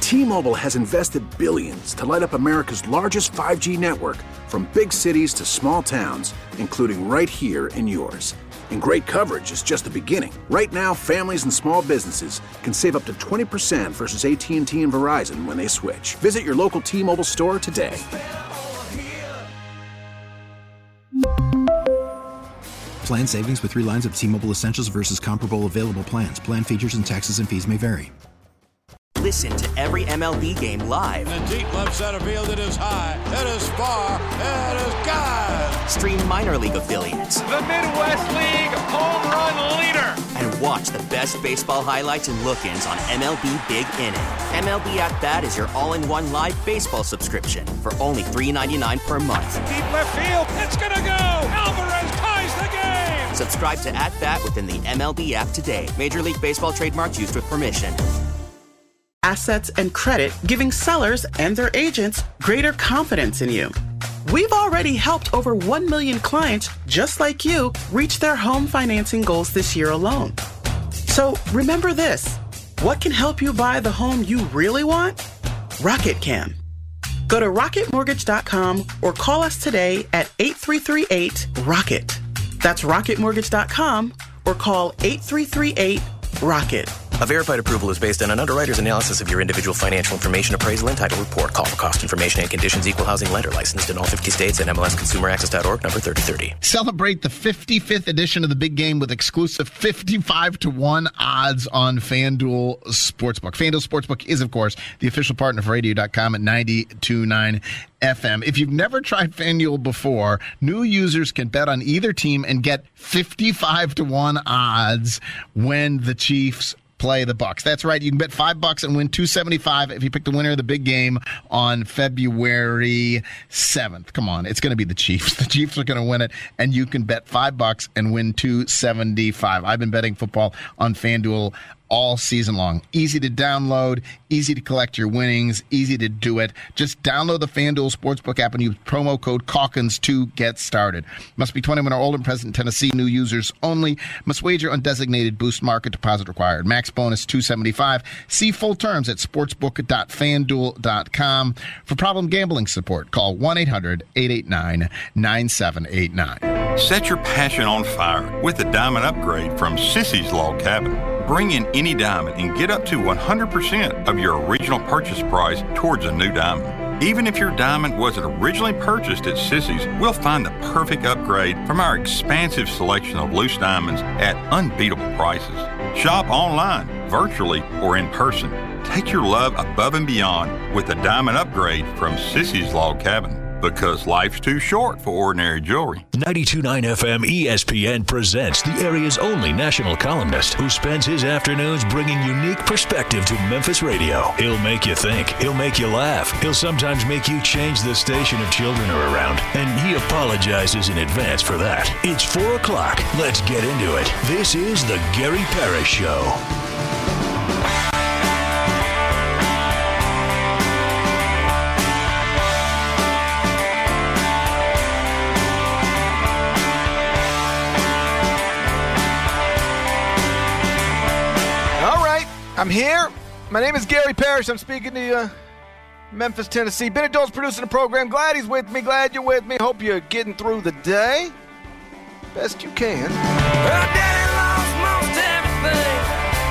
T-Mobile has invested billions to light up America's largest 5G network, from big cities to small towns, including right here in yours. And great coverage is just the beginning. Right now, families and small businesses can save up to 20% versus AT&T and Verizon when they switch. Visit your local T-Mobile store today. Plan savings with 3 lines of T-Mobile Essentials versus comparable available plans. Plan features and taxes and fees may vary. Listen to every MLB game live. In the deep left center field, it is high, it is far, it is gone. Stream minor league affiliates. The Midwest League home run leader. And watch the best baseball highlights and look-ins on MLB Big Inning. MLB At Bat is your all-in-one live baseball subscription for only $3.99 per month. Deep left field, it's gonna go. Alvarez ties the game. Subscribe to At Bat within the MLB app today. Major League Baseball trademarks used with permission. Assets and credit, giving sellers and their agents greater confidence in you. We've already helped over 1 million clients just like you reach their home financing goals this year alone. So remember this, what can help you buy the home you really want? Rocket can. Go to rocketmortgage.com or call us today at 8338-ROCKET. That's rocketmortgage.com or call 8338-ROCKET. A verified approval is based on an underwriter's analysis of your individual financial information, appraisal, and title report. Call for cost information and conditions. Equal housing lender licensed in all 50 states and MLSConsumerAccess.org, number 3030. Celebrate the 55th edition of the big game with exclusive 55-1 odds on FanDuel Sportsbook. FanDuel Sportsbook is, of course, the official partner for Radio.com at 92.9 FM. If you've never tried FanDuel before, new users can bet on either team and get 55-1 odds when the Chiefs play the Bucs. That's right. You can bet $5 and win $275 if you pick the winner of the big game on February 7th. Come on, it's going to be the Chiefs. The Chiefs are going to win it, and you can bet $5 and win $275. I've been betting football on FanDuel all season long. Easy to download, easy to collect your winnings, easy to do it. Just download the FanDuel Sportsbook app and use promo code Calkins to get started. Must be 21 or older and present in Tennessee. New users only. Must wager on designated boost market. Deposit required. Max bonus $275. See full terms at sportsbook.fanduel.com. For problem gambling support, call 1-800-889-9789. Set your passion on fire with a diamond upgrade from Sissy's Log Cabin. Bring in any diamond and get up to 100% of your original purchase price towards a new diamond. Even if your diamond wasn't originally purchased at Sissy's, we'll find the perfect upgrade from our expansive selection of loose diamonds at unbeatable prices. Shop online, virtually, or in person. Take your love above and beyond with a diamond upgrade from Sissy's Log Cabin. Because life's too short for ordinary jewelry. 92.9 FM ESPN presents the area's only national columnist who spends his afternoons bringing unique perspective to Memphis radio. He'll make you think. He'll make you laugh. He'll sometimes make you change the station if children are around. And he apologizes in advance for that. It's 4 o'clock. Let's get into it. This is the Gary Parrish Show. I'm here. My name is Gary Parrish. I'm speaking to you, Memphis, Tennessee. Bennett Dole's producing the program. Glad he's with me. Glad you're with me. Hope you're getting through the day best you can. Well, Daddy lost most everything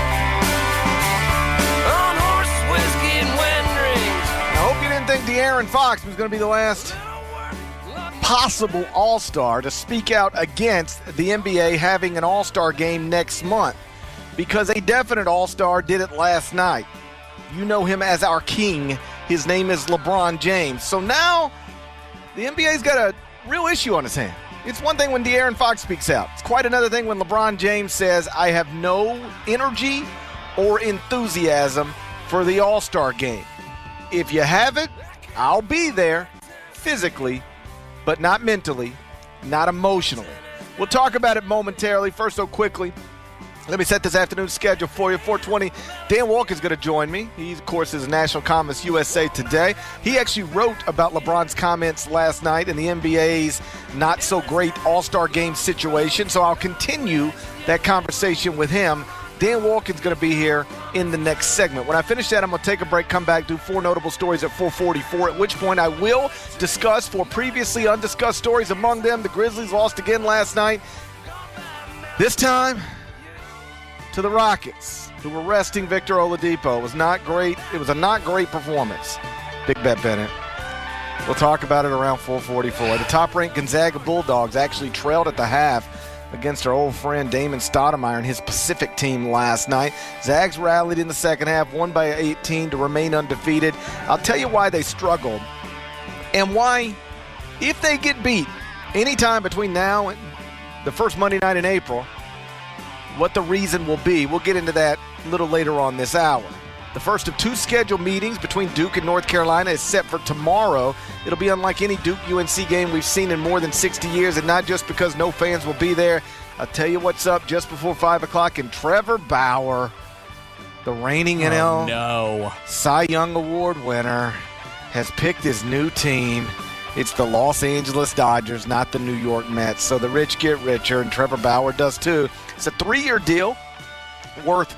on horses, whiskey, and wedding rings. I hope you didn't think De'Aaron Fox was going to be the last possible All-Star to speak out against the NBA having an All-Star game next month. Because a definite All-Star did it last night. You know him as our king. His name is LeBron James. So now the NBA's got a real issue on his hand. It's one thing when De'Aaron Fox speaks out. It's quite another thing when LeBron James says, I have no energy or enthusiasm for the All-Star game. If you have it, I'll be there physically, but not mentally, not emotionally. We'll talk about it momentarily. First, so quickly, let me set this afternoon's schedule for you. 4:20, Dan Walker's going to join me. He, of course, is National Columnist USA Today. He actually wrote about LeBron's comments last night in the NBA's not-so-great All-Star Game situation, so I'll continue that conversation with him Dan Wolken's going to be here in the next segment. When I finish that, I'm going to take a break, come back, do 4 notable stories at 4:44, at which point I will discuss 4 previously undiscussed stories. Among them, the Grizzlies lost again last night. This time to the Rockets, who were resting Victor Oladipo. It was not great. It was a not great performance. Big Bet Bennett. We'll talk about it around 4:44. The top-ranked Gonzaga Bulldogs actually trailed at the half against our old friend Damon Stoudemire and his Pacific team last night. Zags rallied in the second half, won by 18 to remain undefeated. I'll tell you why they struggled and why, if they get beat anytime between now and the first Monday night in April, what the reason will be. We'll get into that a little later on this hour. The first of 2 scheduled meetings between Duke and North Carolina is set for tomorrow. It'll be unlike any Duke-UNC game we've seen in more than 60 years, and not just because no fans will be there. I'll tell you what's up just before 5 o'clock, and Trevor Bauer, the reigning NL Cy Young Award winner, has picked his new team. It's the Los Angeles Dodgers, not the New York Mets. So the rich get richer, and Trevor Bauer does too. It's a 3-year deal worth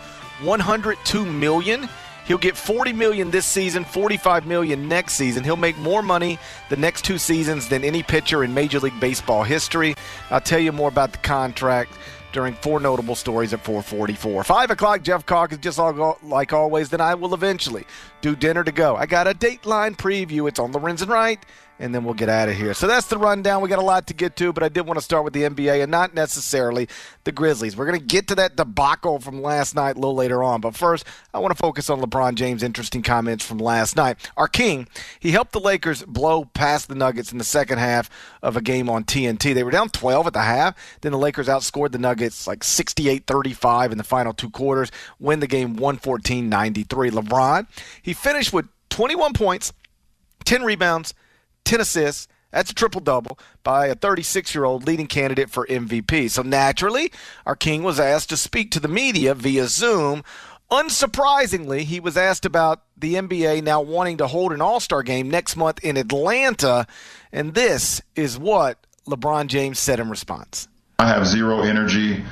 $102 million. He'll get $40 million this season, $45 million next season. He'll make more money the next 2 seasons than any pitcher in Major League Baseball history. I'll tell you more about the contract during 4 notable stories at 4:44. 5 o'clock, Jeff Calkins, just like always. Then I will eventually do dinner to go. I got a Dateline preview. It's on Lorenz and Wright, and then we'll get out of here. So that's the rundown. We got a lot to get to, but I did want to start with the NBA and not necessarily the Grizzlies. We're going to get to that debacle from last night a little later on. But first, I want to focus on LeBron James' interesting comments from last night. Our king, he helped the Lakers blow past the Nuggets in the second half of a game on TNT. They were down 12 at the half. Then the Lakers outscored the Nuggets like 68-35 in the final 2 quarters, win the game 114-93. LeBron, he finished with 21 points, 10 rebounds, 10 assists. That's a triple-double by a 36-year-old leading candidate for MVP. So naturally, our king was asked to speak to the media via Zoom. Unsurprisingly, he was asked about the NBA now wanting to hold an All-Star game next month in Atlanta. And this is what LeBron James said in response. I have zero energy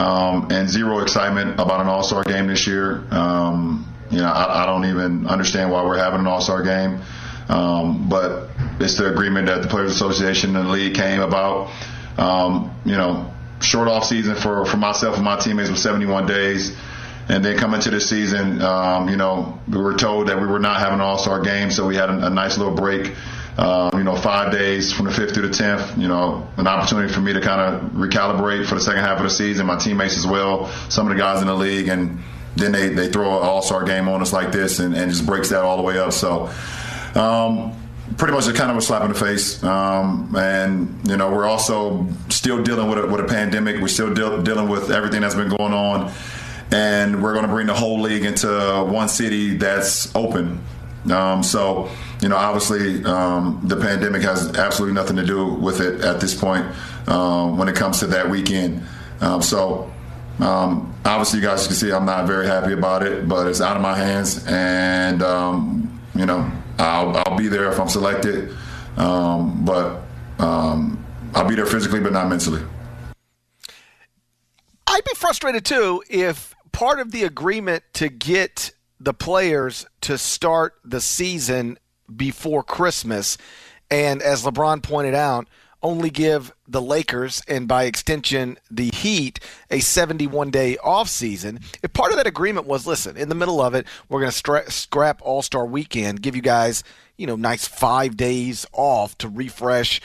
and zero excitement about an All-Star game this year. I don't even understand why we're having an All-Star game. But it's the agreement that the Players Association and the league came about. Short off season for myself and my teammates was 71 days. And then coming to this season, we were told that we were not having an All-Star game, so we had a nice little break. 5 days from the 5th through the 10th, an opportunity for me to kind of recalibrate for the second half of the season, my teammates as well, some of the guys in the league, and then they throw an All-Star game on us like this and just breaks that all the way up. So pretty much a kind of a slap in the face. We're also still dealing with a pandemic. We're still dealing with everything that's been going on. And we're going to bring the whole league into one city that's open. Obviously the pandemic has absolutely nothing to do with it at this point when it comes to that weekend. Obviously you guys can see I'm not very happy about it, but it's out of my hands. And, I'll be there if I'm selected, but I'll be there physically, but not mentally. I'd be frustrated, too, if part of the agreement to get the players to start the season before Christmas, and as LeBron pointed out, only give the Lakers and by extension the Heat a 71-day offseason. If part of that agreement was, listen, in the middle of it, we're going to scrap All-Star Weekend, give you guys, nice 5 days off to refresh,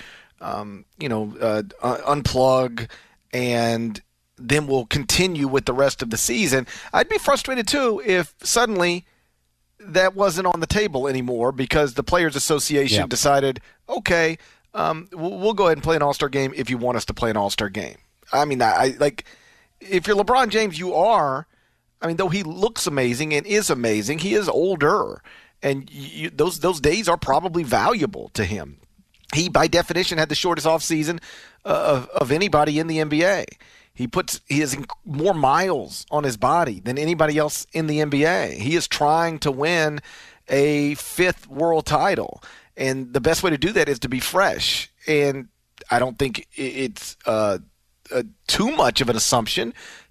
unplug, and then we'll continue with the rest of the season. I'd be frustrated too if suddenly that wasn't on the table anymore because the Players Association decided, okay, we'll go ahead and play an All-Star game if you want us to play an All-Star game. I mean, if you're LeBron James, you are. I mean, though he looks amazing and is amazing, he is older, and those days are probably valuable to him. He, by definition, had the shortest offseason of anybody in the NBA. He has more miles on his body than anybody else in the NBA. He is trying to win a 5th world title. And the best way to do that is to be fresh. And I don't think it's too much of an assumption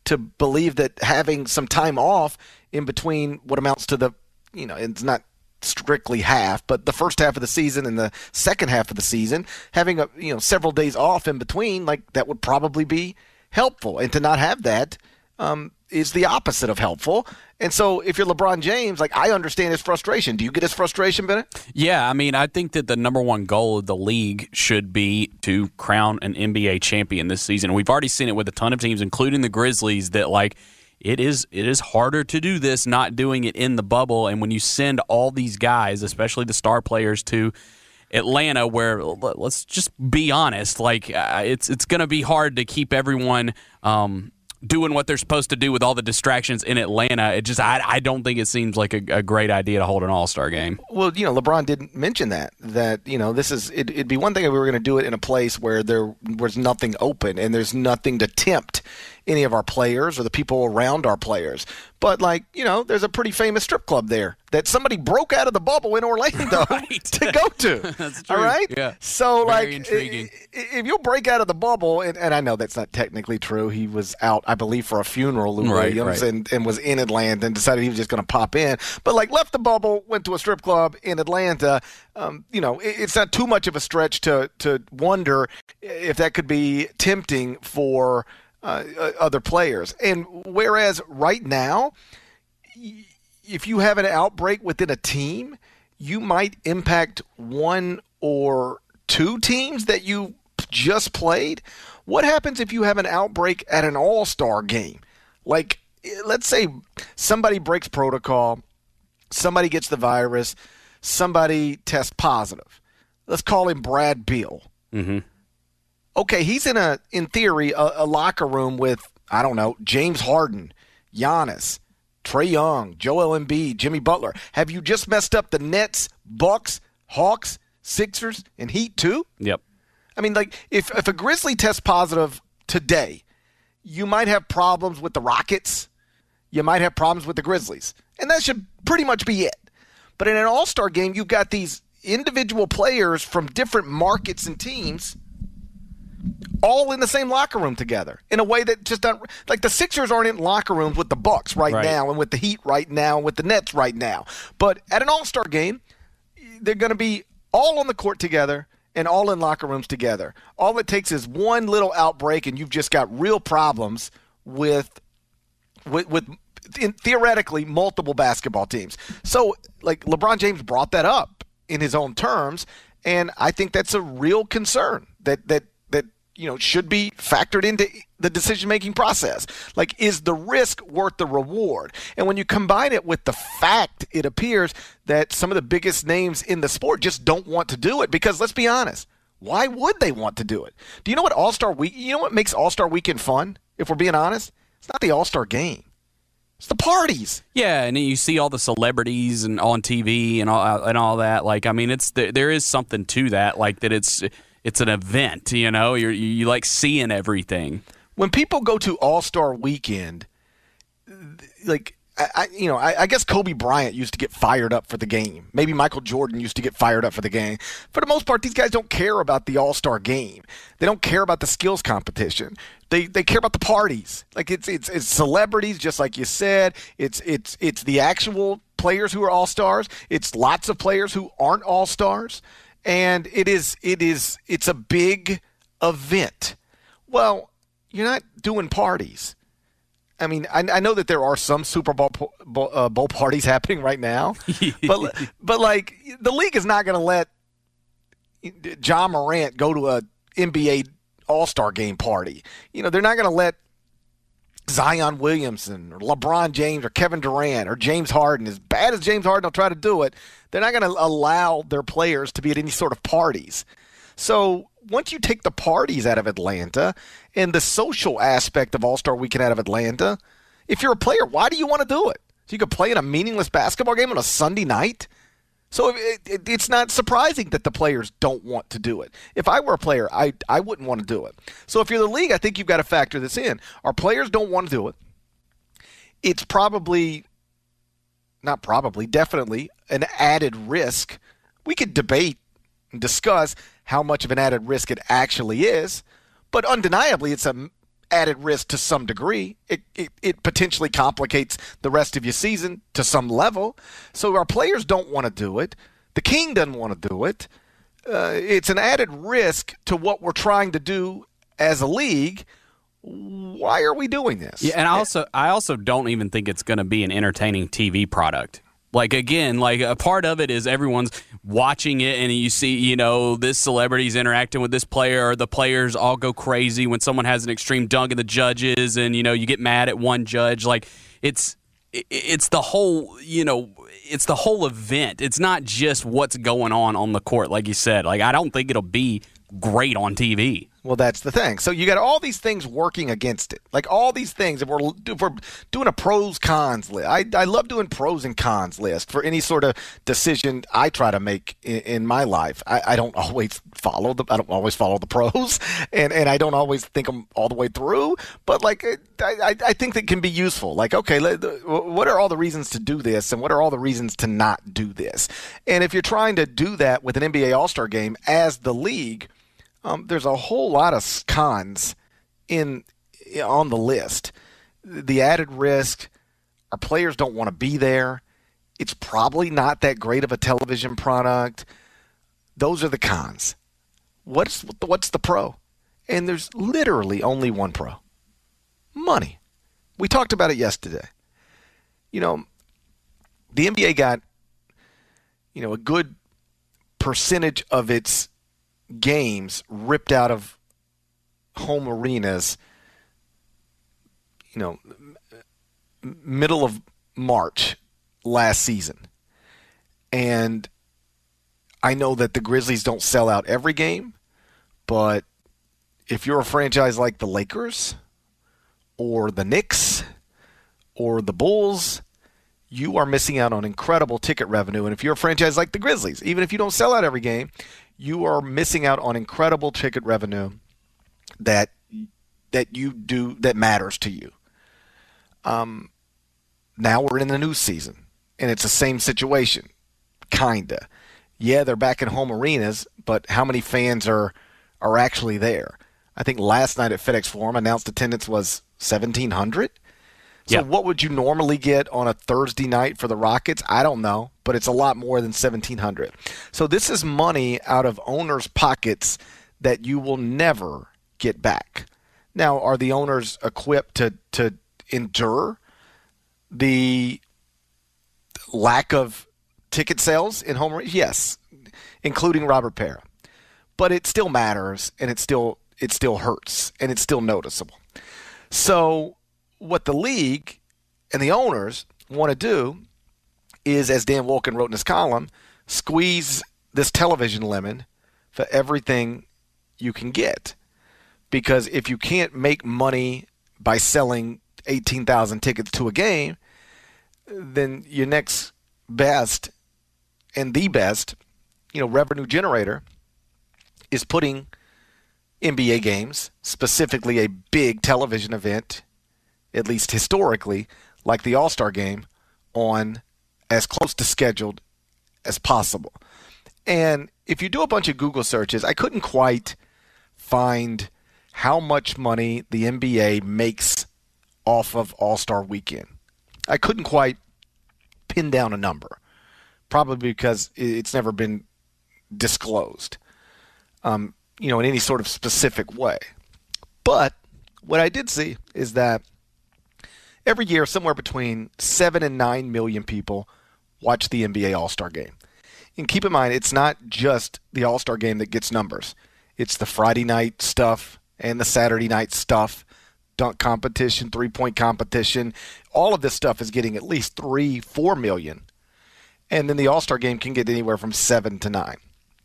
to believe that having some time off in between what amounts to the, it's not strictly half, but the first half of the season and the second half of the season, having several days off in between, like that would probably be helpful. And to not have that is the opposite of helpful. And so if you're LeBron James, I understand his frustration. Do you get his frustration, Bennett? Yeah, I think that the number one goal of the league should be to crown an NBA champion this season. We've already seen it with a ton of teams, including the Grizzlies, that it is harder to do this not doing it in the bubble. And when you send all these guys, especially the star players, to Atlanta, where, let's just be honest, it's going to be hard to keep everyone doing what they're supposed to do with all the distractions in Atlanta. I don't think it seems like a great idea to hold an all-star game. Well, LeBron didn't mention that it'd be one thing if we were going to do it in a place where there was nothing open and there's nothing to tempt any of our players or the people around our players. But, there's a pretty famous strip club there that somebody broke out of the bubble in Orlando to go to. That's true. All right? Yeah. So, very intriguing. If you'll break out of the bubble, and I know that's not technically true. He was out, I believe, for a funeral, Lou Williams, and was in Atlanta and decided he was just going to pop in. But, left the bubble, went to a strip club in Atlanta. It's not too much of a stretch to wonder if that could be tempting for other players. And whereas right now, if you have an outbreak within a team, you might impact one or two teams that you just played. What happens if you have an outbreak at an all-star game? Let's say somebody breaks protocol, somebody gets the virus, somebody tests positive. Let's call him Brad Beal. Mm-hmm. Okay, he's in theory, a locker room with, I don't know, James Harden, Giannis, Trae Young, Joel Embiid, Jimmy Butler. Have you just messed up the Nets, Bucks, Hawks, Sixers, and Heat too? Yep. If a Grizzly tests positive today, you might have problems with the Rockets. You might have problems with the Grizzlies. And that should pretty much be it. But in an all-star game, you've got these individual players from different markets and teams all in the same locker room together in a way that just don't, the Sixers aren't in locker rooms with the Bucks right now and with the Heat right now and with the Nets right now. But at an all-star game, they're going to be all on the court together and all in locker rooms together. All it takes is one little outbreak and you've just got real problems with theoretically multiple basketball teams. So LeBron James brought that up in his own terms, and I think that's a real concern that should be factored into the decision-making process. Is the risk worth the reward? And when you combine it with the fact, it appears that some of the biggest names in the sport just don't want to do it because, let's be honest, why would they want to do it? Do you know what All-Star Week? You know what makes All-Star Weekend fun, if we're being honest? It's not the All-Star game. It's the parties. Yeah, and you see all the celebrities and on TV and all that. There is something to that, that it's an event, you like seeing everything. When people go to All-Star Weekend, I guess Kobe Bryant used to get fired up for the game. Maybe Michael Jordan used to get fired up for the game. For the most part, these guys don't care about the All-Star game. They don't care about the skills competition. They care about the parties. It's celebrities, just like you said. It's the actual players who are All-Stars. It's lots of players who aren't All-Stars. And it's a big event. Well, you're not doing parties. I know that there are some Super Bowl parties happening right now, but the league is not going to let Ja Morant go to a NBA All-Star Game party. They're not going to let Zion Williamson or LeBron James or Kevin Durant or James Harden, as bad as James Harden will try to do it, they're not going to allow their players to be at any sort of parties. So once you take the parties out of Atlanta and the social aspect of All-Star Weekend out of Atlanta, if you're a player, why do you want to do it? So you could play in a meaningless basketball game on a Sunday night? So it's not surprising that the players don't want to do it. If I were a player, I wouldn't want to do it. So if you're the league, I think you've got to factor this in. Our players don't want to do it. It's definitely an added risk. We could debate and discuss how much of an added risk it actually is, but undeniably it's a added risk to some degree. It potentially complicates the rest of your season to some level. So our players don't want to do it. The King doesn't want to do it. It's an added risk to what we're trying to do as a league. Why are we doing this? Yeah, and I also don't even think it's going to be an entertaining TV product. Like, again, like a part of it is everyone's watching it and you see, this celebrity's interacting with this player, or the players all go crazy when someone has an extreme dunk at the judges, and, you get mad at one judge. Like, it's the whole, it's the whole event. It's not just what's going on the court, like you said. Like, I don't think it'll be great on TV. Well, that's the thing. So you got all these things working against it. Like all these things, if we're doing a pros cons list, I love doing pros and cons list for any sort of decision I try to make in my life. I don't always follow the pros, and I don't always think them all the way through. But like I think that can be useful. Like, okay, what are all the reasons to do this, and what are all the reasons to not do this? And if you're trying to do that with an NBA All-Star game as the league, there's a whole lot of cons on the list. The added risk, our players don't want to be there. It's probably not that great of a television product. Those are the cons. What's the pro? And there's literally only one pro. Money. We talked about it yesterday. The NBA got, a good percentage of its games ripped out of home arenas, middle of March last season. And I know that the Grizzlies don't sell out every game, but if you're a franchise like the Lakers or the Knicks or the Bulls, you are missing out on incredible ticket revenue. And if you're a franchise like the Grizzlies, even if you don't sell out every game, you are missing out on incredible ticket revenue that you do, that matters to you. Now we're in the new season, and it's the same situation, kinda. Yeah, they're back in home arenas, but how many fans are actually there? I think last night at FedEx Forum, announced attendance was 1,700. So what would you normally get on a Thursday night for the Rockets? I don't know, but it's a lot more than 1,700. So this is money out of owners' pockets that you will never get back. Now, are the owners equipped to endure the lack of ticket sales in home arenas? Yes, including Robert Pera. But it still matters, and it still hurts, and it's still noticeable. So what the league and the owners want to do is, as Dan Wolken wrote in his column, squeeze this television lemon for everything you can get. Because if you can't make money by selling 18,000 tickets to a game, then your next best and the best, revenue generator is putting NBA games, specifically a big television event, at least historically, like the All-Star Game, on as close to scheduled as possible. And if you do a bunch of Google searches, I couldn't quite find how much money the NBA makes off of All-Star Weekend. I couldn't quite pin down a number, probably because it's never been disclosed, in any sort of specific way. But what I did see is that every year, somewhere between 7 and 9 million people watch the NBA All-Star Game. And keep in mind, it's not just the All-Star Game that gets numbers. It's the Friday night stuff and the Saturday night stuff, dunk competition, three-point competition. All of this stuff is getting at least 3-4 million. And then the All-Star Game can get anywhere from 7 to 9.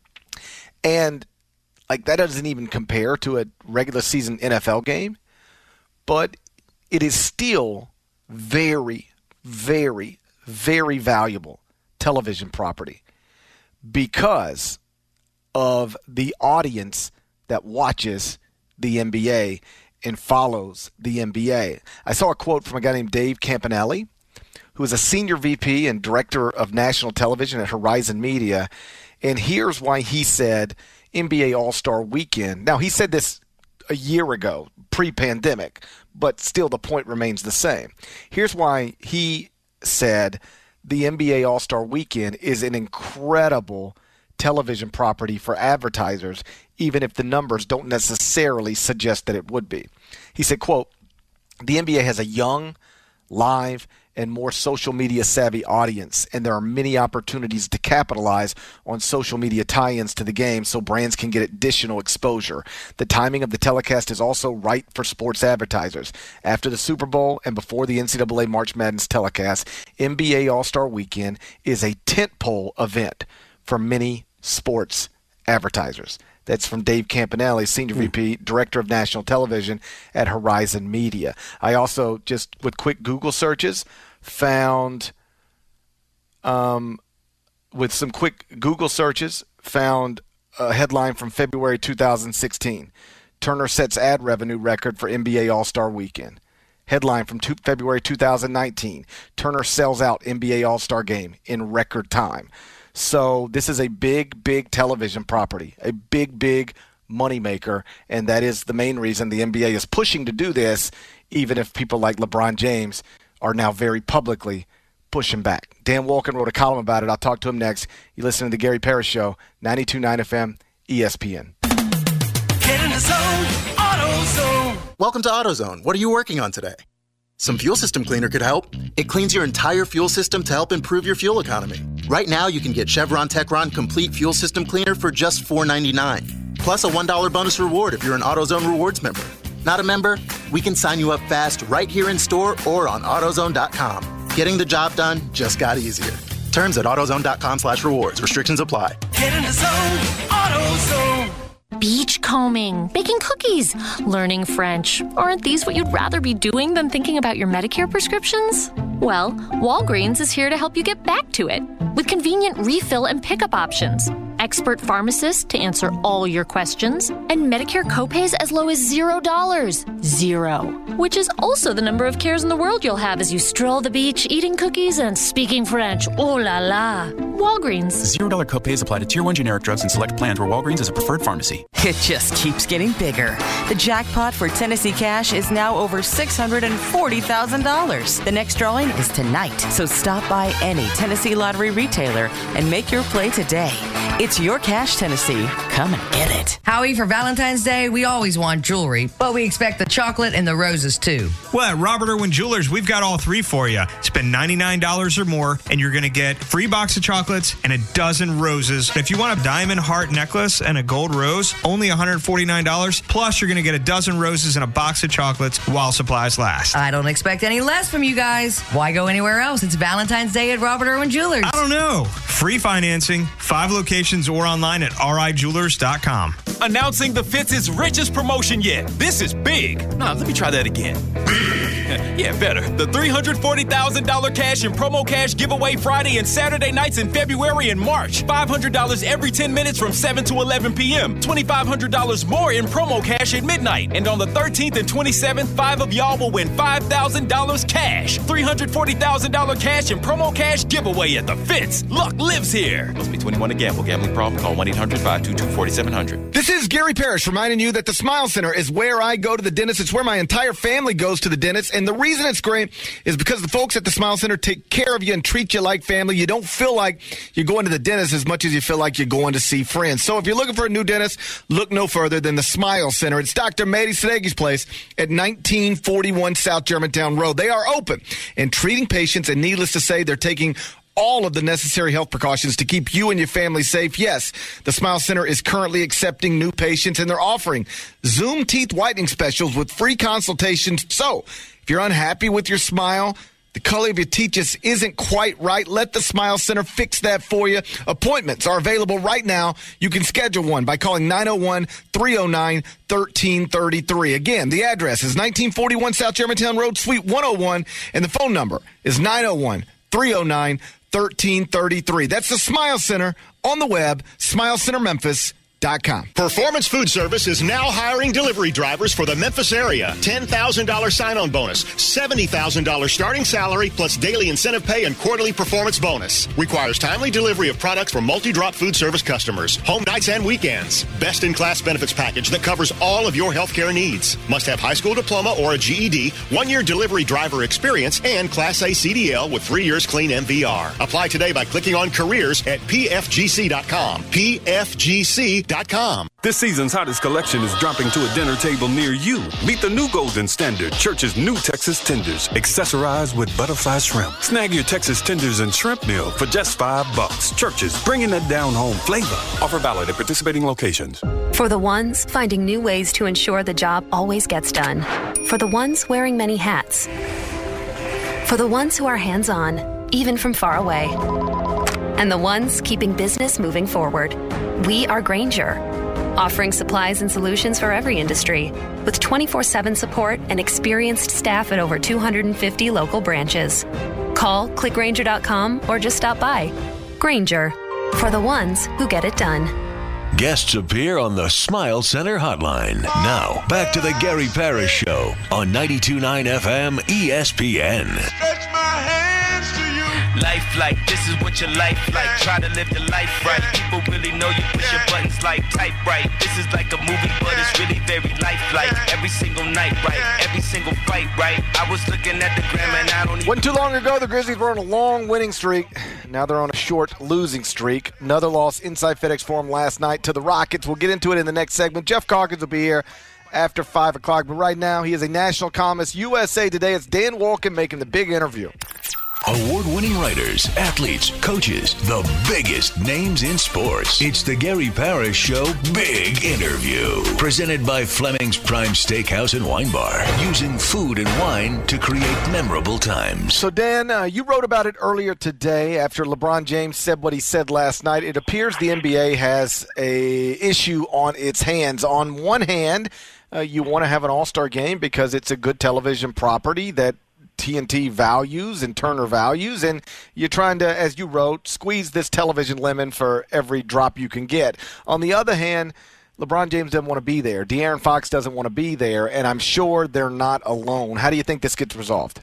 And that doesn't even compare to a regular season NFL game. But it is still very, very, very valuable television property because of the audience that watches the NBA and follows the NBA. I saw a quote from a guy named Dave Campanelli, who is a senior VP and director of national television at Horizon Media, and here's why he said NBA All-Star Weekend. Now, he said this a year ago, pre-pandemic, but still the point remains the same. Here's why he said the NBA All-Star Weekend is an incredible television property for advertisers, even if the numbers don't necessarily suggest that it would be. He said, quote, the NBA has a young, live, and more social media savvy audience, and there are many opportunities to capitalize on social media tie-ins to the game so brands can get additional exposure. The timing of the telecast is also right for sports advertisers. After the Super Bowl and before the NCAA March Madness telecast, NBA All-Star Weekend is a tentpole event for many sports advertisers. That's from Dave Campanelli, Senior VP, Director of National Television at Horizon Media. I also, just with quick Google searches, found a headline from February 2016. Turner sets ad revenue record for NBA All-Star Weekend. Headline from February 2019. Turner sells out NBA All-Star Game in record time. So this is a big, big television property, a big, big moneymaker, and that is the main reason the NBA is pushing to do this, even if people like LeBron James are now very publicly pushing back. Dan Wolken wrote a column about it. I'll talk to him next. You listen to the Gary Parrish Show, 92.9 FM, ESPN. Get in the zone, AutoZone. Welcome to AutoZone. What are you working on today? Some fuel system cleaner could help. It cleans your entire fuel system to help improve your fuel economy. Right now, you can get Chevron Techron Complete Fuel System Cleaner for just $4.99. Plus a $1 bonus reward if you're an AutoZone Rewards member. Not a member? We can sign you up fast right here in store or on AutoZone.com. Getting the job done just got easier. Terms at AutoZone.com/rewards. Restrictions apply. Get in the zone, AutoZone. Beachcombing, baking cookies, learning French. Aren't these what you'd rather be doing than thinking about your Medicare prescriptions? Well, Walgreens is here to help you get back to it with convenient refill and pickup options, expert pharmacists to answer all your questions, and Medicare copays as low as $0. Zero. Which is also the number of cares in the world you'll have as you stroll the beach, eating cookies and speaking French. Oh la la. Walgreens. $0 copays apply to Tier 1 generic drugs and select plans where Walgreens is a preferred pharmacy. It just keeps getting bigger. The jackpot for Tennessee Cash is now over $640,000. The next drawing is tonight, so stop by any Tennessee Lottery retailer and make your play today. It's your cash, Tennessee. Come and get it. Howie, for Valentine's Day, we always want jewelry, but we expect the chocolate and the roses too. Well, at Robert Irwin Jewelers, we've got all three for you. Spend $99 or more, and you're going to get a free box of chocolates and a dozen roses. If you want a diamond heart necklace and a gold rose, only $149. Plus, you're going to get a dozen roses and a box of chocolates while supplies last. I don't expect any less from you guys. Why go anywhere else? It's Valentine's Day at Robert Irwin Jewelers. I don't know. Free financing, 5 locations or online at rijewelers.com. Announcing the Fitz's richest promotion yet. This is big. Nah, let me try that again. Yeah, better. The $340,000 cash and promo cash giveaway Friday and Saturday nights in February and March. $500 every 10 minutes from 7 to 11 p.m. $2,500 more in promo cash at midnight. And on the 13th and 27th, 5 of y'all will win $5,000 cash. $340,000 cash and promo cash giveaway at the Fitz. Luck lives here. Must be 21 to gamble. Gambling problem? Call 1-800-522-4700. This is Gary Parrish reminding you that the Smile Center is where I go to the dentist. It's where my entire family goes to the dentist. And the reason it's great is because the folks at the Smile Center take care of you and treat you like family. You don't feel like you're going to the dentist as much as you feel like you're going to see friends. So if you're looking for a new dentist, look no further than the Smile Center. It's Dr. Mehdi Sadegi's place at 1941 South Germantown Road. They are open and treating patients, and needless to say, they're taking all of the necessary health precautions to keep you and your family safe. Yes, the Smile Center is currently accepting new patients, and they're offering Zoom teeth whitening specials with free consultations. So if you're unhappy with your smile, the color of your teeth just isn't quite right, let the Smile Center fix that for you. Appointments are available right now. You can schedule one by calling 901-309-1333. Again, the address is 1941 South Germantown Road, Suite 101, and the phone number is 901-309-1333. That's the Smile Center on the web, SmileCenterMemphis.com. Performance Food Service is now hiring delivery drivers for the Memphis area. $10,000 sign-on bonus, $70,000 starting salary, plus daily incentive pay and quarterly performance bonus. Requires timely delivery of products for multi-drop food service customers, home nights and weekends. Best-in-class benefits package that covers all of your healthcare needs. Must have high school diploma or a GED, 1-year delivery driver experience, and Class A CDL with 3 years clean MVR. Apply today by clicking on careers at pfgc.com. pfgc.com. This season's hottest collection is dropping to a dinner table near you. Meet the new Golden Standard, Church's new Texas tenders, accessorized with butterfly shrimp. Snag your Texas tenders and shrimp meal for just $5. Church's, bringing that down-home flavor. Offer valid at participating locations. For the ones finding new ways to ensure the job always gets done. For the ones wearing many hats. For the ones who are hands-on, even from far away. And the ones keeping business moving forward. We are Grainger, offering supplies and solutions for every industry, with 24/7 support and experienced staff at over 250 local branches. Call, click Grainger.com, or just stop by. Grainger, for the ones who get it done. Guests appear on the Smile Center Hotline. Now, back to the Gary Parrish Show on 92.9 FM ESPN. Life like, this is what your life like. Try to live the life right. People really know you push your buttons like type right. This is like a movie, but it's really very lifelike. Every single night, right? Every single fight, right? I was looking at the gram and I don't even... Wasn't too long ago, the Grizzlies were on a long winning streak. Now they're on a short losing streak. Another loss inside FedEx Forum last night to the Rockets. We'll get into it in the next segment. Jeff Calkins will be here after 5 o'clock. But right now, he is a national columnist. USA Today, it's Dan Wolken making the big interview. Award-winning writers, athletes, coaches, the biggest names in sports. It's the Gary Parrish Show Big Interview. Presented by Fleming's Prime Steakhouse and Wine Bar. Using food and wine to create memorable times. So, Dan, you wrote about it earlier today after LeBron James said what he said last night. It appears the NBA has a issue on its hands. On one hand, you want to have an all-star game because it's a good television property that TNT values and Turner values, and you're trying to, as you wrote, squeeze this television lemon for every drop you can get. On the other hand, LeBron James doesn't want to be there. De'Aaron Fox doesn't want to be there, and I'm sure they're not alone. How do you think this gets resolved?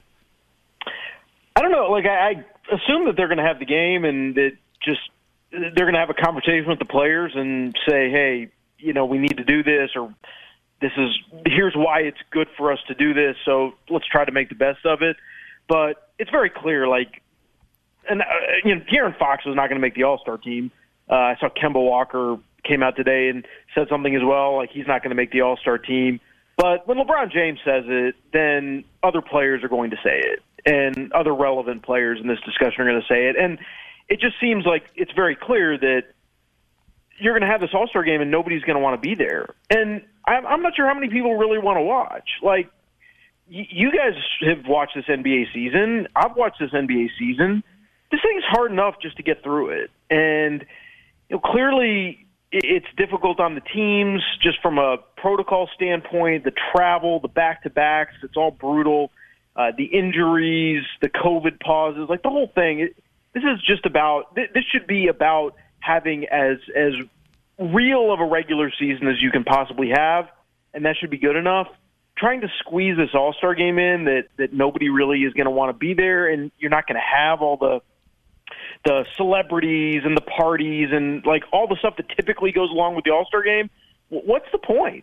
I don't know. Like, I assume that they're going to have the game and that just they're going to have a conversation with the players and say, hey, you know, we need to do this, or here's why it's good for us to do this, so let's try to make the best of it. But it's very clear, like, and De'Aaron Fox was not going to make the All-Star team. I saw Kemba Walker came out today and said something as well, like he's not going to make the All-Star team. But when LeBron James says it, then other players are going to say it, and other relevant players in this discussion are going to say it. And it just seems like it's very clear that you're going to have this All-Star game and nobody's going to want to be there. And I'm not sure how many people really want to watch. Like, you guys have watched this NBA season. I've watched this NBA season. This thing's hard enough just to get through it. And clearly it's difficult on the teams just from a protocol standpoint, the travel, the back-to-backs. It's all brutal. The injuries, the COVID pauses, like the whole thing. This is just about – this should be about – having as real of a regular season as you can possibly have, and that should be good enough. Trying to squeeze this All-Star game in that nobody really is going to want to be there, and you're not going to have all the celebrities and the parties and like all the stuff that typically goes along with the All-Star game, what's the point?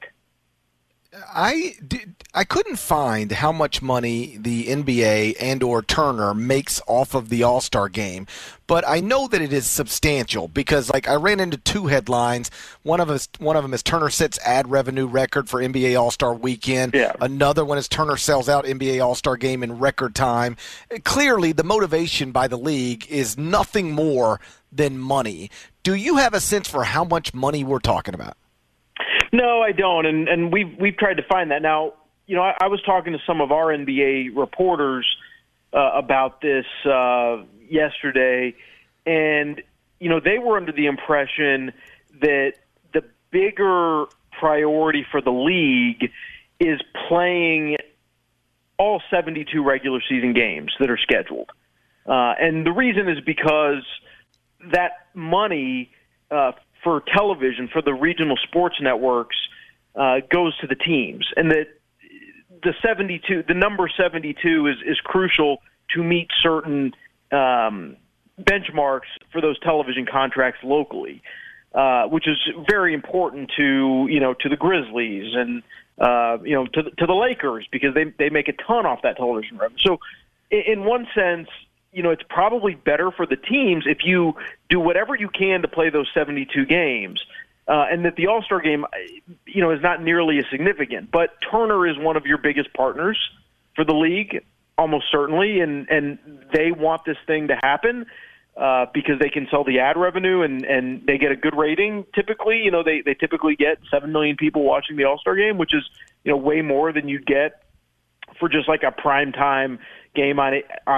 I couldn't find how much money the NBA and or Turner makes off of the All-Star game, but I know that it is substantial because, like, I ran into two headlines. One of them is Turner sets ad revenue record for NBA All-Star Weekend. Yeah. Another one is Turner sells out NBA All-Star game in record time. Clearly, the motivation by the league is nothing more than money. Do you have a sense for how much money we're talking about? No, I don't, and we've tried to find that. Now, I was talking to some of our NBA reporters about this yesterday, and they were under the impression that the bigger priority for the league is playing all 72 regular season games that are scheduled, and the reason is because that money for television, for the regional sports networks, goes to the teams, and that the number 72 is crucial to meet certain benchmarks for those television contracts locally, which is very important to the Grizzlies and to the Lakers, because they make a ton off that television revenue. So in one sense, it's probably better for the teams if you do whatever you can to play those 72 games, and that the All-Star game, is not nearly as significant. But Turner is one of your biggest partners for the league, almost certainly, and they want this thing to happen because they can sell the ad revenue and they get a good rating. Typically, they typically get 7 million people watching the All-Star game, which is way more than you'd get for just like a primetime game on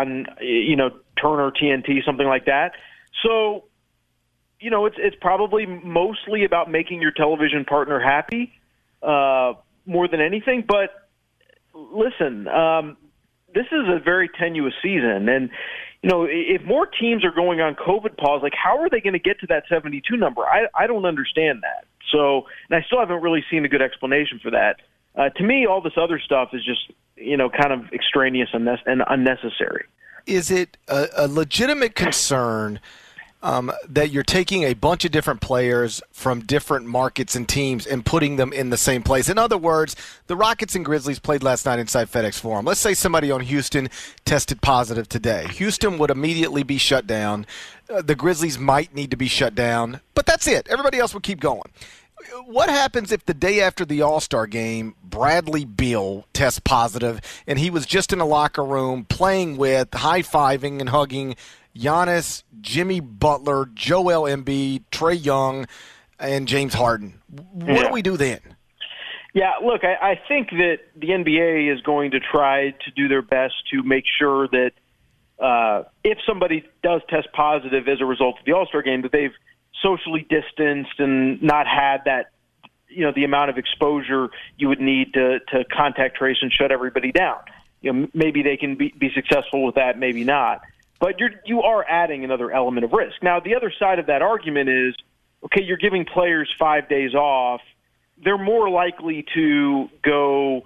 Turner, TNT, something like that. So, it's probably mostly about making your television partner happy more than anything. But listen, this is a very tenuous season, and if more teams are going on COVID pause, like how are they going to get to that 72 number? I don't understand that. So, and I still haven't really seen a good explanation for that. To me, all this other stuff is just kind of extraneous and unnecessary. Is it a legitimate concern that you're taking a bunch of different players from different markets and teams and putting them in the same place? In other words, the Rockets and Grizzlies played last night inside FedEx Forum. Let's say somebody on Houston tested positive today. Houston would immediately be shut down. The Grizzlies might need to be shut down, but that's it. Everybody else would keep going. What happens if the day after the All-Star game, Bradley Beal tests positive and he was just in a locker room playing with, high-fiving and hugging Giannis, Jimmy Butler, Joel Embiid, Trae Young, and James Harden? What do we do then? Yeah, look, I think that the NBA is going to try to do their best to make sure that if somebody does test positive as a result of the All-Star game, that they've socially distanced and not had that, the amount of exposure you would need to contact trace and shut everybody down. Maybe they can be successful with that, maybe not. But you are adding another element of risk. Now, the other side of that argument is, okay, you're giving players 5 days off. They're more likely to go,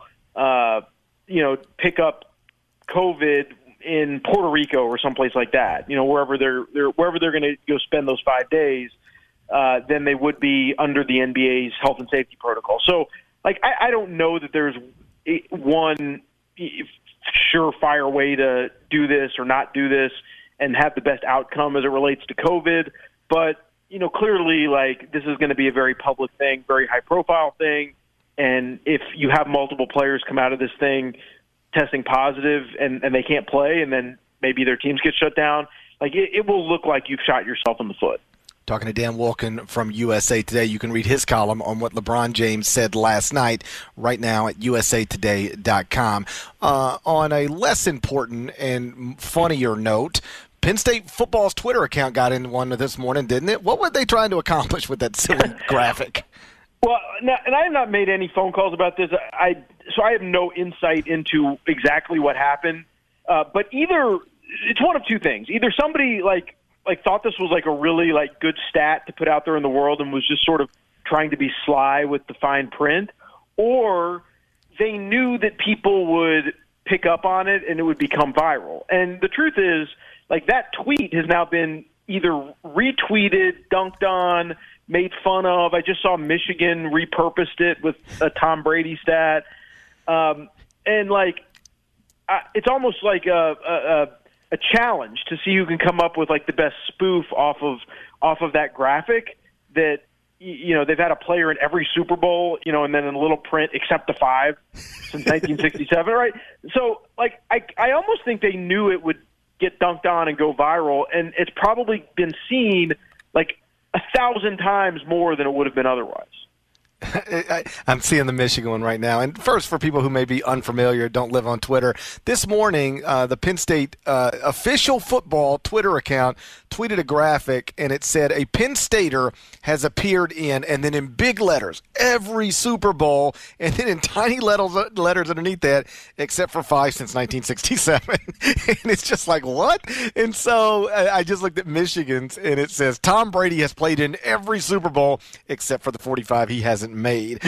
pick up COVID in Puerto Rico or someplace like that. Wherever they're going to go spend those 5 days, than they would be under the NBA's health and safety protocol. So, I don't know that there's one surefire way to do this or not do this and have the best outcome as it relates to COVID. But, clearly, this is going to be a very public thing, very high-profile thing. And if you have multiple players come out of this thing testing positive and they can't play, and then maybe their teams get shut down, it will look like you've shot yourself in the foot. Talking to Dan Wolken from USA Today. You can read his column on what LeBron James said last night right now at usatoday.com. On a less important and funnier note, Penn State football's Twitter account got in one this morning, didn't it? What were they trying to accomplish with that silly graphic? Well, and I have not made any phone calls about this. So I have no insight into exactly what happened. But it's one of two things. Either somebody thought this was a really good stat to put out there in the world and was just sort of trying to be sly with the fine print, or they knew that people would pick up on it and it would become viral. And the truth is, that tweet has now been either retweeted, dunked on, made fun of. I just saw Michigan repurposed it with a Tom Brady stat. It's almost like a challenge to see who can come up with the best spoof off of that graphic. That they've had a player in every Super Bowl, and then in a little print, except the 5 since 1967, right? So I almost think they knew it would get dunked on and go viral, and it's probably been seen 1,000 times more than it would have been otherwise. I'm seeing the Michigan one right now. And first, for people who may be unfamiliar, don't live on Twitter, this morning, the Penn State official football Twitter account tweeted a graphic, and it said, a Penn Stater has appeared in, and then in big letters, every Super Bowl, and then in tiny letters underneath that, except for 5 since 1967. And it's just like, what? And so I just looked at Michigan's, and it says, Tom Brady has played in every Super Bowl except for the 45 he hasn't made.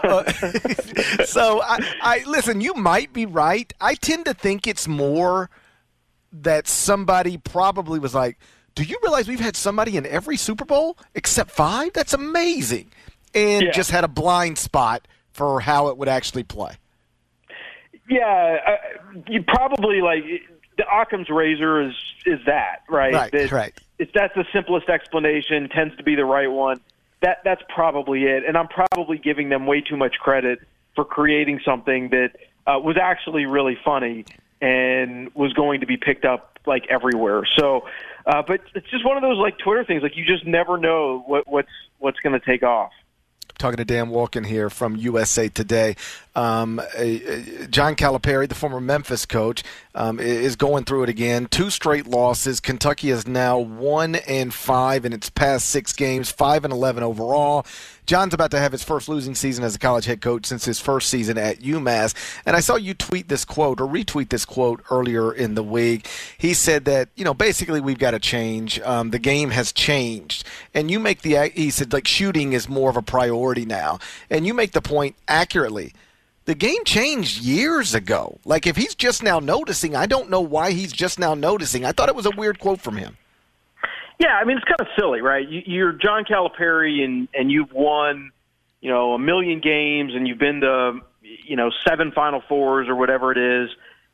So I listen, you might be right. I tend to think it's more that somebody probably was like, do you realize we've had somebody in every Super Bowl except 5? That's amazing. And just had a blind spot for how it would actually play. Yeah, you probably like the Occam's razor is that, right? Right. That's the simplest explanation, tends to be the right one. That's probably it, and I'm probably giving them way too much credit for creating something that was actually really funny and was going to be picked up like everywhere. So, but it's just one of those like Twitter things. Like you just never know what's going to take off. Talking to Dan Wolken here from USA Today. John Calipari, the former Memphis coach, is going through it again. 2 straight losses. Kentucky is now 1-5 in its past 6 games, 5-11 overall. John's about to have his first losing season as a college head coach since his first season at UMass. And I saw you tweet this quote or retweet this quote earlier in the week. He said that, basically we've got to change. The game has changed. And you make he said, like, shooting is more of a priority now. And you make the point accurately. The game changed years ago. Like, if he's just now noticing, I don't know why he's just now noticing. I thought it was a weird quote from him. Yeah, I mean, it's kind of silly, right? You're John Calipari, and you've won, 1 million games, and you've been to, 7 Final Fours or whatever it is.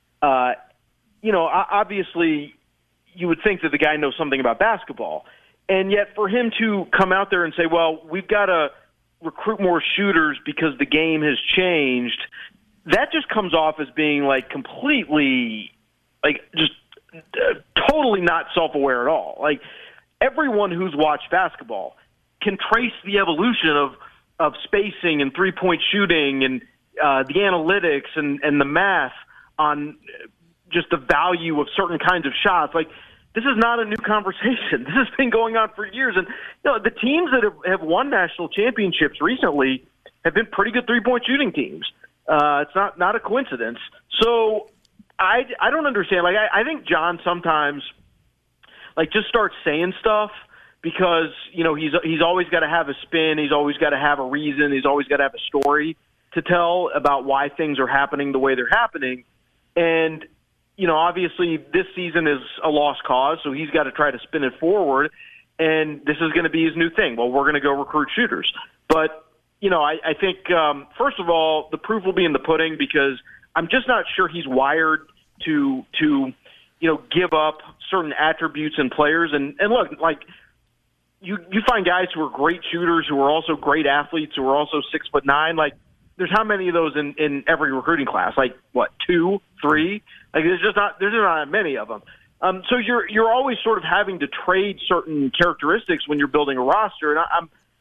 Obviously, you would think that the guy knows something about basketball. And yet for him to come out there and say, well, we've got to recruit more shooters because the game has changed, that just comes off as being, like, completely, like, just totally not self-aware at all. Like, everyone who's watched basketball can trace the evolution of spacing and three-point shooting and the analytics and the math on just the value of certain kinds of shots. Like, this is not a new conversation. This has been going on for years. And the teams that have won national championships recently have been pretty good three-point shooting teams. It's not a coincidence. So I don't understand. Like, I think John sometimes – like, just start saying stuff because, he's always got to have a spin. He's always got to have a reason. He's always got to have a story to tell about why things are happening the way they're happening. And, obviously this season is a lost cause, so he's got to try to spin it forward. And this is going to be his new thing. Well, we're going to go recruit shooters. But, I think, first of all, the proof will be in the pudding because I'm just not sure he's wired to give up certain attributes in players. And look, like, you find guys who are great shooters, who are also great athletes, who are also 6'9". Like, there's how many of those in every recruiting class? Like, what, 2, 3? Like, there's just not that many of them. So you're always sort of having to trade certain characteristics when you're building a roster. And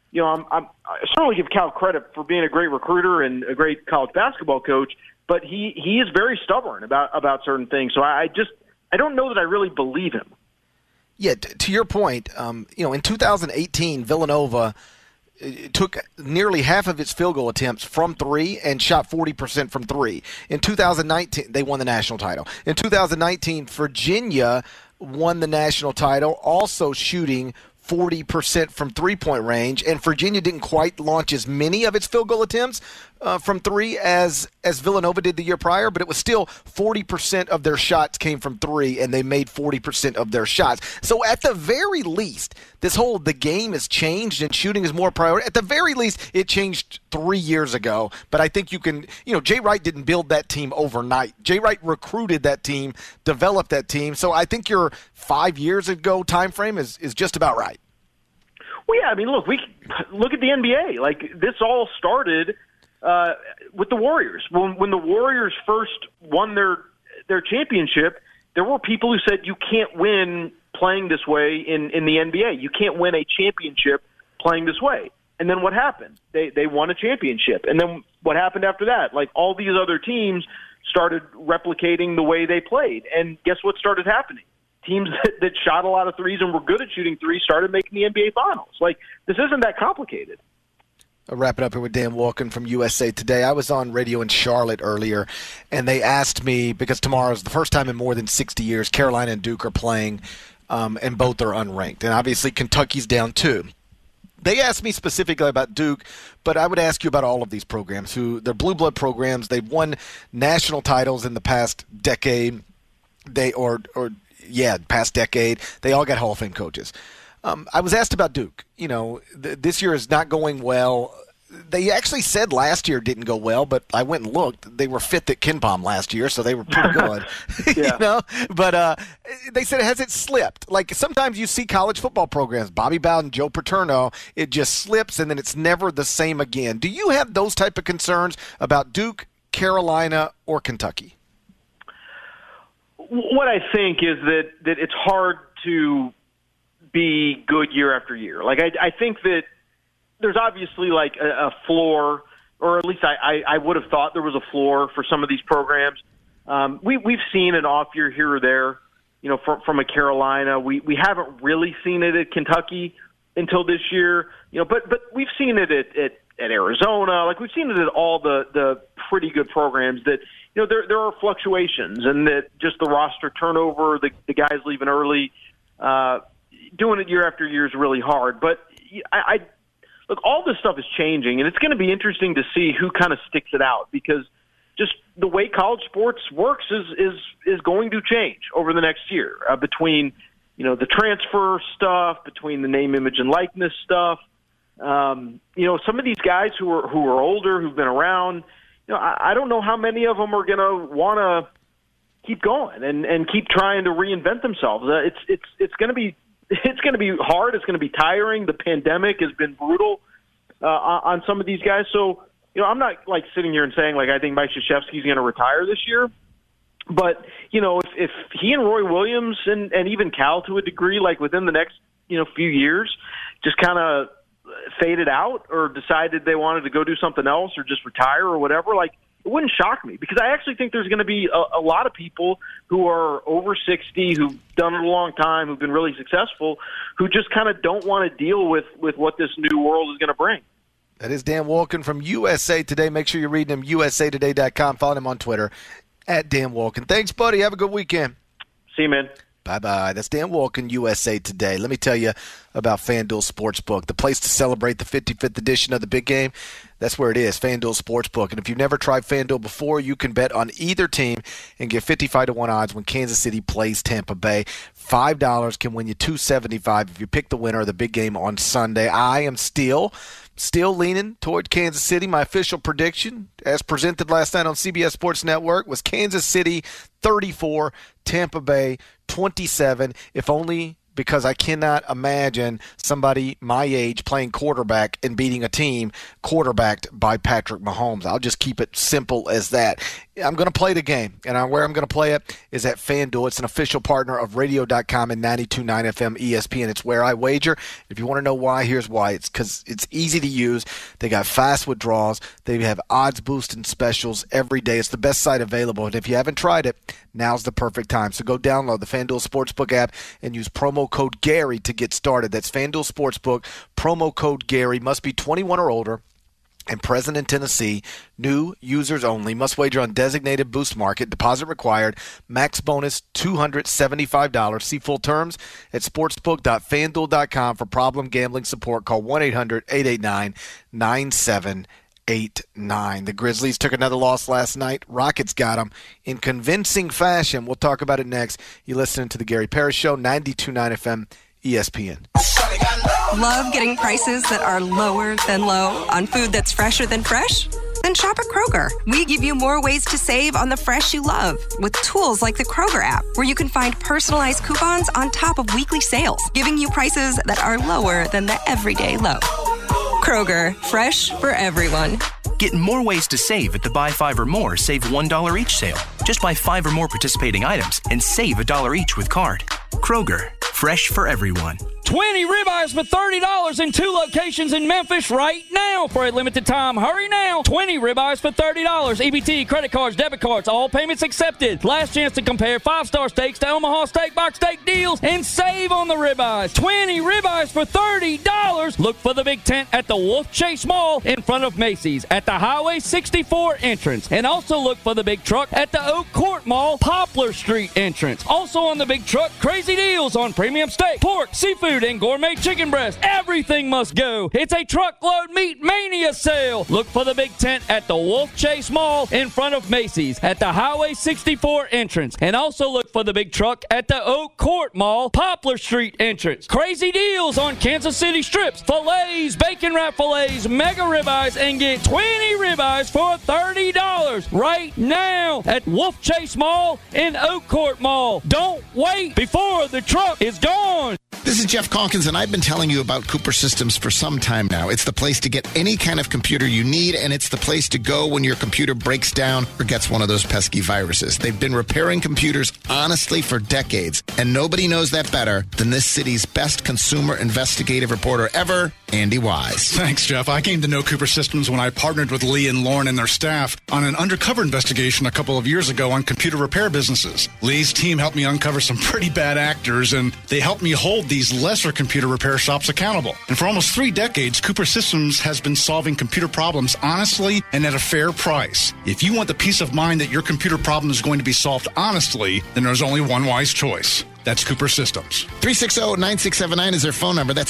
I certainly give Cal credit for being a great recruiter and a great college basketball coach, but he is very stubborn about certain things. So I don't know that I really believe him. Yeah, to your point, in 2018, Villanova took nearly half of its field goal attempts from 3 and shot 40% from 3. In 2019, they won the national title. In 2019, Virginia won the national title, also shooting 40% from three-point range, and Virginia didn't quite launch as many of its field goal attempts from 3 as Villanova did the year prior, but it was still 40% of their shots came from 3, and they made 40% of their shots. So at the very least, the game has changed and shooting is more priority. At the very least, it changed 3 years ago, but I think you can, Jay Wright didn't build that team overnight. Jay Wright recruited that team, developed that team, so I think your 5 years ago time frame is just about right. Well, yeah, I mean, look at the NBA. Like, this all started with the Warriors. When the Warriors first won their championship, there were people who said you can't win playing this way in the NBA. You can't win a championship playing this way. And then what happened? They won a championship. And then what happened after that? Like, all these other teams started replicating the way they played. And guess what started happening? Teams that shot a lot of threes and were good at shooting threes started making the NBA Finals. Like, this isn't that complicated. I'll wrap it up here with Dan Wolken from USA Today. I was on radio in Charlotte earlier, and they asked me, because tomorrow is the first time in more than 60 years Carolina and Duke are playing, and both are unranked. And obviously Kentucky's down 2. They asked me specifically about Duke, but I would ask you about all of these programs. They're blue blood programs. They've won national titles in the past decade. Past decade. They all got Hall of Fame coaches. I was asked about Duke. This year is not going well. They actually said last year didn't go well, but I went and looked. They were 5th at KenPom last year, so they were pretty good. But they said, has it slipped? Like, sometimes you see college football programs, Bobby Bowden, Joe Paterno, it just slips and then it's never the same again. Do you have those type of concerns about Duke, Carolina, or Kentucky? What I think is that it's hard to be good year after year. Like, I think that there's obviously like a floor, or at least I would have thought there was a floor for some of these programs. We've seen an off year here or there, from a Carolina. We haven't really seen it at Kentucky until this year, but we've seen it at Arizona. Like, we've seen it at all the pretty good programs that, there are fluctuations, and that just the roster turnover, the guys leaving early, doing it year after year is really hard. But look, all this stuff is changing, and it's going to be interesting to see who kind of sticks it out, because just the way college sports works is going to change over the next year, between the transfer stuff, between the name, image, and likeness stuff. Some of these guys who are older, who've been around, I don't know how many of them are going to want to keep going and keep trying to reinvent themselves. It's going to be hard. It's going to be tiring. The pandemic has been brutal on some of these guys. So, I'm not like sitting here and saying like I think Mike Krzyzewski's going to retire this year. But, if he and Roy Williams and even Cal to a degree, like within the next, few years, just kind of faded out or decided they wanted to go do something else or just retire or whatever, like, it wouldn't shock me, because I actually think there's going to be a lot of people who are over 60, who've done it a long time, who've been really successful, who just kind of don't want to deal with what this new world is going to bring. That is Dan Wolken from USA Today. Make sure you're reading him, usatoday.com. Follow him on Twitter, @Dan Wolken. Thanks, buddy. Have a good weekend. See you, man. Bye-bye. That's Dan Wolken, USA Today. Let me tell you about FanDuel Sportsbook, the place to celebrate the 55th edition of the big game. That's where it is, FanDuel Sportsbook. And if you've never tried FanDuel before, you can bet on either team and get 55-1 odds when Kansas City plays Tampa Bay. $5 can win you $275 if you pick the winner of the big game on Sunday. I am still leaning toward Kansas City. My official prediction, as presented last night on CBS Sports Network, was Kansas City 34, Tampa Bay 27, if only because I cannot imagine somebody my age playing quarterback and beating a team quarterbacked by Patrick Mahomes. I'll just keep it simple as that. I'm going to play the game, and where I'm going to play it is at FanDuel. It's an official partner of Radio.com and 92.9 FM ESPN. It's where I wager. If you want to know why, here's why. It's because it's easy to use. They got fast withdrawals. They have odds boosting specials every day. It's the best site available, and if you haven't tried it, now's the perfect time. So go download the FanDuel Sportsbook app and use promo code Gary to get started. That's FanDuel Sportsbook, promo code Gary. Must be 21 or older and present in Tennessee. New users only. Must wager on designated boost market. Deposit required. Max bonus $275. See full terms at sportsbook.fanduel.com. For problem gambling support, call 1-800-889-9789. The Grizzlies took another loss last night. Rockets got them in convincing fashion. We'll talk about it next. You're listening to The Gary Parrish Show, 92.9 FM ESPN. Love getting prices that are lower than low on food that's fresher than fresh? Then shop at Kroger. We give you more ways to save on the fresh you love with tools like the Kroger app, where you can find personalized coupons on top of weekly sales, giving you prices that are lower than the everyday low. Kroger, fresh for everyone. Get more ways to save at the Buy 5 or More Save $1 each sale. Just buy 5 or more participating items and save $1 each with card. Kroger, fresh for everyone. 20 ribeyes for $30 in 2 locations in Memphis right now for a limited time. Hurry now. 20 ribeyes for $30. EBT, credit cards, debit cards, all payments accepted. Last chance to compare 5-star steaks to Omaha Steak Box Steak deals and save on the ribeyes. 20 ribeyes for $30. Look for the big tent at the Wolf Chase Mall in front of Macy's at the Highway 64 entrance. And also look for the big truck at the Oak Court Mall, Poplar Street entrance. Also on the big truck, crazy deals on premium steak, pork, seafood, and gourmet chicken breast. Everything must go. It's a truckload meat mania sale. Look for the big tent at the Wolf Chase Mall in front of Macy's at the Highway 64 entrance. And also look for the big truck at the Oak Court Mall, Poplar Street entrance. Crazy deals on Kansas City strips, fillets, bacon wrap fillets, mega ribeyes, and get 20 ribeyes for $30 right now at Wolf Chase Mall and Oak Court Mall. Don't wait before the truck is gone. This is Jeff Calkins, and I've been telling you about Cooper Systems for some time now. It's the place to get any kind of computer you need, and it's the place to go when your computer breaks down or gets one of those pesky viruses. They've been repairing computers honestly for decades, and nobody knows that better than this city's best consumer investigative reporter ever, Andy Wise. Thanks, Jeff. I came to know Cooper Systems when I partnered with Lee and Lauren and their staff on an undercover investigation a couple of years ago on computer repair businesses. Lee's team helped me uncover some pretty bad actors, and they helped me hold these lesser computer repair shops accountable. And for almost 3 decades, Cooper Systems has been solving computer problems honestly and at a fair price. If you want the peace of mind that your computer problem is going to be solved honestly, then there's only one wise choice. That's Cooper Systems. 360-9679 is their phone number. That's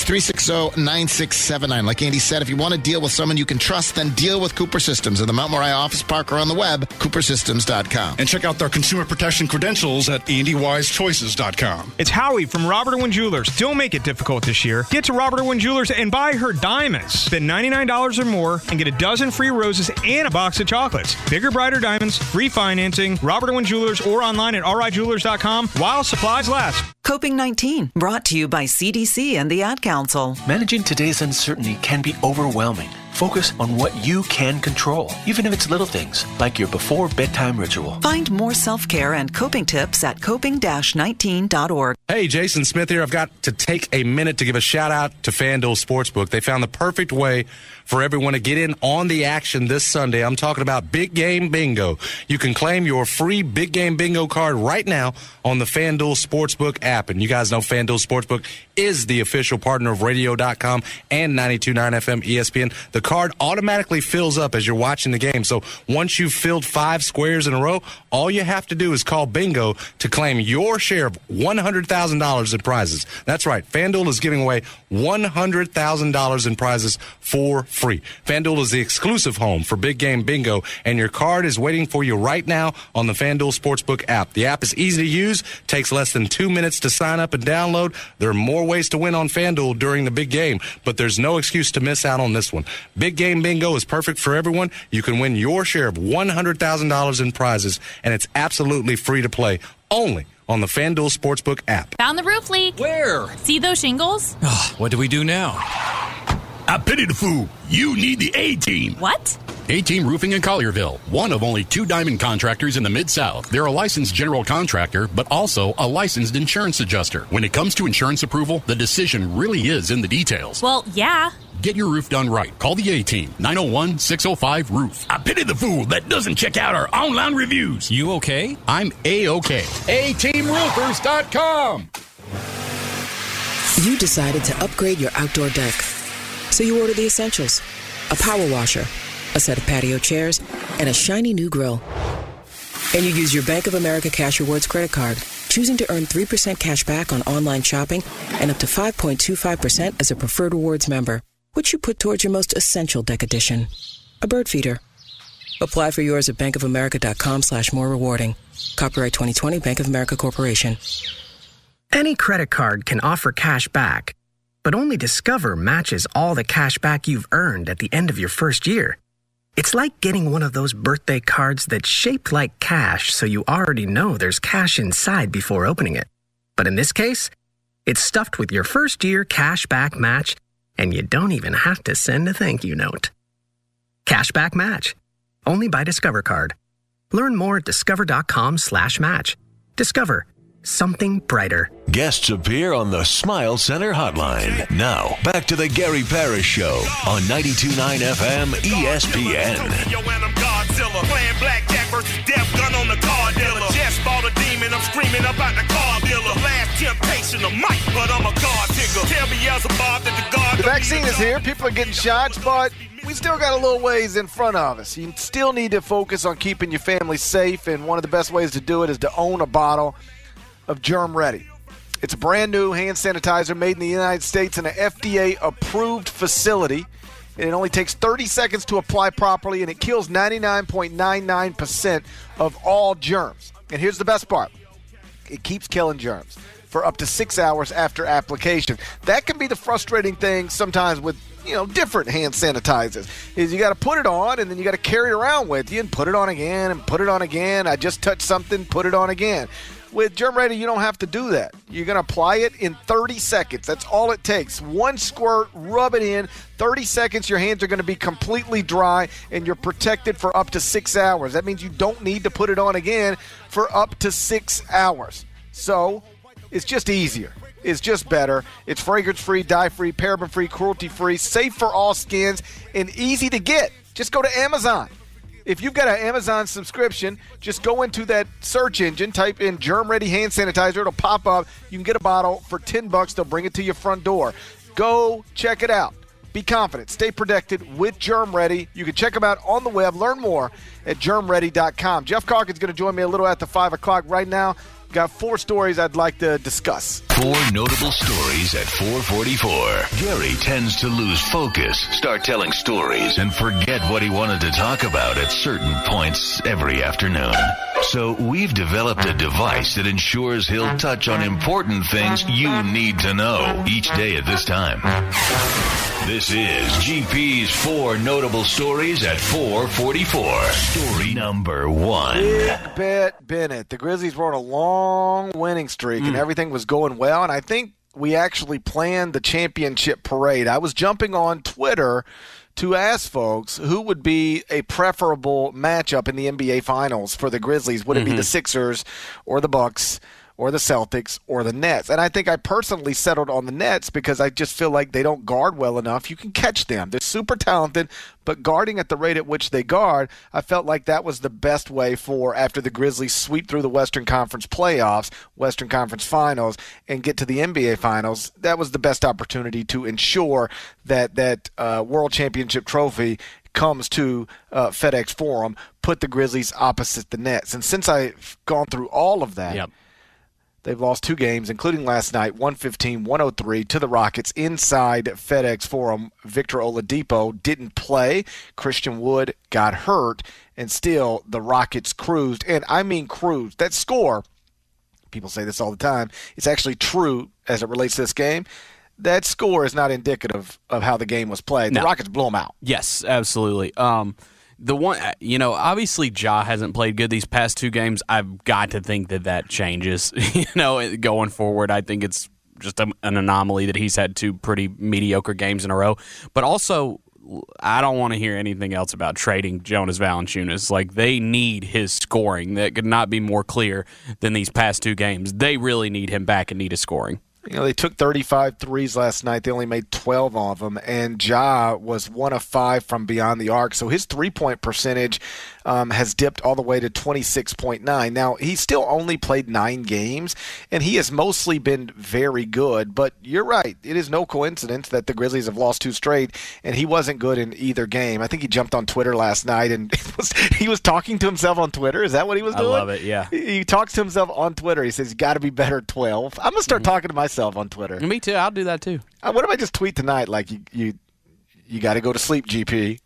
360-9679. Like Andy said, if you want to deal with someone you can trust, then deal with Cooper Systems in the Mount Moriah office park or on the web, coopersystems.com. And check out their consumer protection credentials at andywisechoices.com. It's Howie from Robert Irwin Jewelers. Don't make it difficult this year. Get to Robert Irwin Jewelers and buy her diamonds. Spend $99 or more and get a dozen free roses and a box of chocolates. Bigger, brighter diamonds, free financing, Robert Irwin Jewelers, or online at rijewelers.com while supplies last. Coping-19, brought to you by CDC and the Ad Council. Managing today's uncertainty can be overwhelming. Focus on what you can control, even if it's little things, like your before-bedtime ritual. Find more self-care and coping tips at coping-19.org. Hey, Jason Smith here. I've got to take a minute to give a shout-out to FanDuel Sportsbook. They found the perfect way for everyone to get in on the action this Sunday. I'm talking about Big Game Bingo. You can claim your free Big Game Bingo card right now on the FanDuel Sportsbook app. And you guys know FanDuel Sportsbook is the official partner of Radio.com and 92.9 FM ESPN. The card automatically fills up as you're watching the game. So once you've filled 5 squares in a row, all you have to do is call bingo to claim your share of $100,000 in prizes. That's right. FanDuel is giving away $100,000 in prizes for free. FanDuel is the exclusive home for Big Game Bingo, and your card is waiting for you right now on the FanDuel Sportsbook app. The app is easy to use, takes less than 2 minutes to sign up and download. There are more ways to win on FanDuel during the big game, but there's no excuse to miss out on this one. Big Game Bingo is perfect for everyone. You can win your share of $100,000 in prizes, and it's absolutely free to play, only on the FanDuel Sportsbook app. Found the roof leak. Where? See those shingles? What do we do now? I pity the fool. You need the A-Team. What? A-Team Roofing in Collierville, one of only 2 diamond contractors in the Mid-South. They're a licensed general contractor, but also a licensed insurance adjuster. When it comes to insurance approval, the decision really is in the details. Well, yeah. Get your roof done right. Call the A-Team, 901-605-ROOF. I pity the fool that doesn't check out our online reviews. You okay? I'm A-OK. A-TeamRoofers.com. You decided to upgrade your outdoor deck. So you ordered the essentials. A power washer, a set of patio chairs, and a shiny new grill. And you use your Bank of America Cash Rewards credit card, choosing to earn 3% cash back on online shopping and up to 5.25% as a preferred rewards member, which you put towards your most essential deck addition, a bird feeder. Apply for yours at bankofamerica.com/more rewarding. Copyright 2020 Bank of America Corporation. Any credit card can offer cash back, but only Discover matches all the cash back you've earned at the end of your first year. It's like getting one of those birthday cards that's shaped like cash, so you already know there's cash inside before opening it. But in this case, it's stuffed with your first year cash back match, and you don't even have to send a thank you note. Cashback match. Only by Discover Card. Learn more at discover.com/match. Discover. something brighter. Guests appear on the Smile Center hotline. Now, back to the Gary Parrish Show on 92.9 FM ESPN. Yo, and I'm Godzilla, playing blackjack versus death gun on the car dealer. Just bought a demon, I'm screaming about the car dealer. Last temptation of Mike, but I'm a God digger. Tell me Beelzebub that the God. The vaccine is here. People are getting shots, but we still got a little ways in front of us. You still need to focus on keeping your family safe, and one of the best ways to do it is to own a bottle of Germ Ready. It's a brand new hand sanitizer made in the United States in an FDA-approved facility. And it only takes 30 seconds to apply properly, and it kills 99.99% of all germs. And here's the best part. It keeps killing germs for up to 6 hours after application. That can be the frustrating thing sometimes with, different hand sanitizers, is you got to put it on, and then you got to carry it around with you and put it on again and put it on again. I just touched something, put it on again. With Germ Ready, you don't have to do that. You're going to apply it in 30 seconds. That's all it takes. One squirt, rub it in. 30 seconds, your hands are going to be completely dry, and you're protected for up to 6 hours. That means you don't need to put it on again for up to 6 hours. So it's just easier. It's just better. It's fragrance-free, dye-free, paraben-free, cruelty-free, safe for all skins, and easy to get. Just go to Amazon. If you've got an Amazon subscription, just go into that search engine, type in Germ Ready hand sanitizer. It'll pop up. You can get a bottle for $10. They'll bring it to your front door. Go check it out. Be confident. Stay protected with Germ Ready. You can check them out on the web. Learn more at germready.com. Jeff Calkin's going to join me a little after 5 o'clock. Right now, got 4 stories I'd like to discuss. 4 notable stories at 4:44. Gary tends to lose focus, start telling stories, and forget what he wanted to talk about at certain points every afternoon. So we've developed a device that ensures he'll touch on important things you need to know each day at this time. This is GP's 4 notable stories at 4:44. Story number 1. Big Bet Bennett. The Grizzlies were on a long winning streak, and everything was going well. And I think we actually planned the championship parade. I was jumping on Twitter to ask folks who would be a preferable matchup in the NBA Finals for the Grizzlies. Would it be the Sixers or the Bucks or the Celtics or the Nets? And I think I personally settled on the Nets because I just feel like they don't guard well enough. You can catch them. They're super talented, but guarding at the rate at which they guard, I felt like that was the best way for after the Grizzlies sweep through the Western Conference playoffs, Western Conference Finals, and get to the NBA Finals. That was the best opportunity to ensure that World Championship trophy comes to FedEx Forum, put the Grizzlies opposite the Nets. And since I've gone through all of that, they've lost 2 games, including last night, 115-103 to the Rockets inside FedEx Forum. Victor Oladipo didn't play. Christian Wood got hurt, and still the Rockets cruised. And I mean cruised. That score, people say this all the time, it's actually true as it relates to this game. That score is not indicative of how the game was played. The Rockets blew them out. Yes, absolutely. The one, obviously Ja hasn't played good these past 2 games. I've got to think that changes, going forward. I think it's just an anomaly that he's had 2 pretty mediocre games in a row. But also, I don't want to hear anything else about trading Jonas Valanciunas. Like, they need his scoring. That could not be more clear than these past 2 games. They really need him back and need his scoring. They took 35 threes last night. They only made 12 of them, and Ja was 1 of 5 from beyond the arc. So his three-point percentage has dipped all the way to 26.9. Now, he still only played 9 games, and he has mostly been very good. But you're right. It is no coincidence that the Grizzlies have lost 2 straight, and he wasn't good in either game. I think he jumped on Twitter last night, and he was talking to himself on Twitter. Is that what he was doing? I love it, yeah. He talks to himself on Twitter. He says, you got to be better at 12. I'm going to start talking to myself on Twitter. Me too. I'll do that too. What if I just tweet tonight like you got to go to sleep, GP?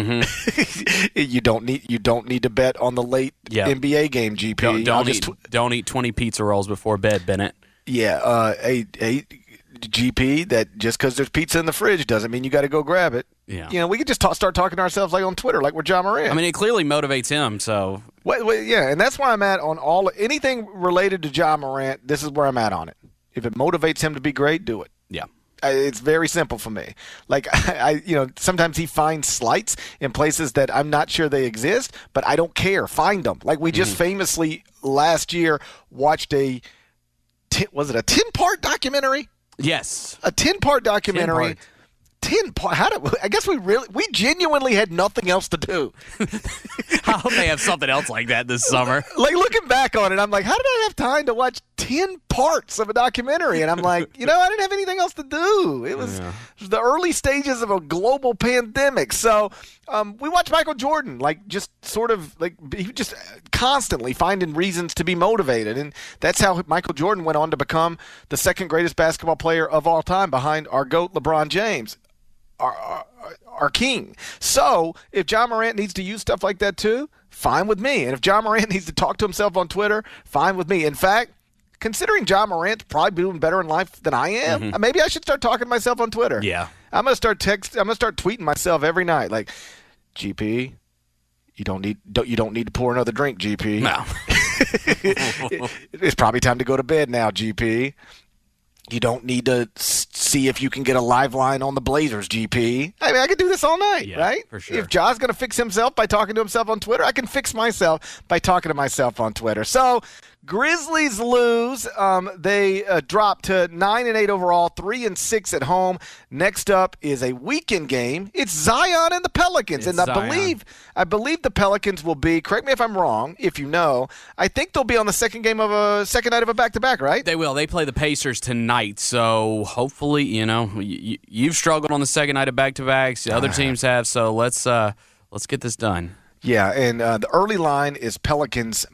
You don't need to bet on the late NBA game, GP. Don't eat 20 pizza rolls before bed, Bennett. Yeah, GP, that just because there's pizza in the fridge doesn't mean you got to go grab it. Yeah. We could just start talking to ourselves like on Twitter, like we're Ja Morant. I mean, it clearly motivates him. So and that's where I'm at on anything related to Ja Morant. This is where I'm at on it. If it motivates him to be great, do it. Yeah. It's very simple for me. Like, sometimes he finds slights in places that I'm not sure they exist, but I don't care. Find them. Like, we just famously last year watched a was it a 10-part documentary? Yes. A 10-part documentary. 10-part. I guess we genuinely had nothing else to do. I hope they have something else like that this summer. Like, looking back on it, I'm like, how did I have time to watch 10 parts of a documentary? And I'm like, I didn't have anything else to do. It was the early stages of a global pandemic. So we watched Michael Jordan, just constantly finding reasons to be motivated. And that's how Michael Jordan went on to become the second greatest basketball player of all time behind our GOAT, LeBron James. Our king. So if John Morant needs to use stuff like that too, fine with me. And if John Morant needs to talk to himself on Twitter, fine with me. In fact, considering John Morant's probably doing better in life than I am, maybe I should start talking to myself on Twitter. Yeah. I'm gonna start tweeting myself every night, like, GP, you don't need to pour another drink, GP. No. It's probably time to go to bed now, GP. You don't need to see if you can get a live line on the Blazers, GP. I mean, I could do this all night, right? For sure. If Ja's going to fix himself by talking to himself on Twitter, I can fix myself by talking to myself on Twitter. So, Grizzlies lose. They drop to 9-8 overall, 3-6 at home. Next up is a weekend game. It's Zion and the Pelicans, I believe the Pelicans will be. Correct me if I'm wrong. If you know, I think they'll be on the second night of a back-to-back, right? They will. They play the Pacers tonight, so hopefully, you've struggled on the second night of back-to-backs. The other teams have. So let's get this done. Yeah, and the early line is Pelicans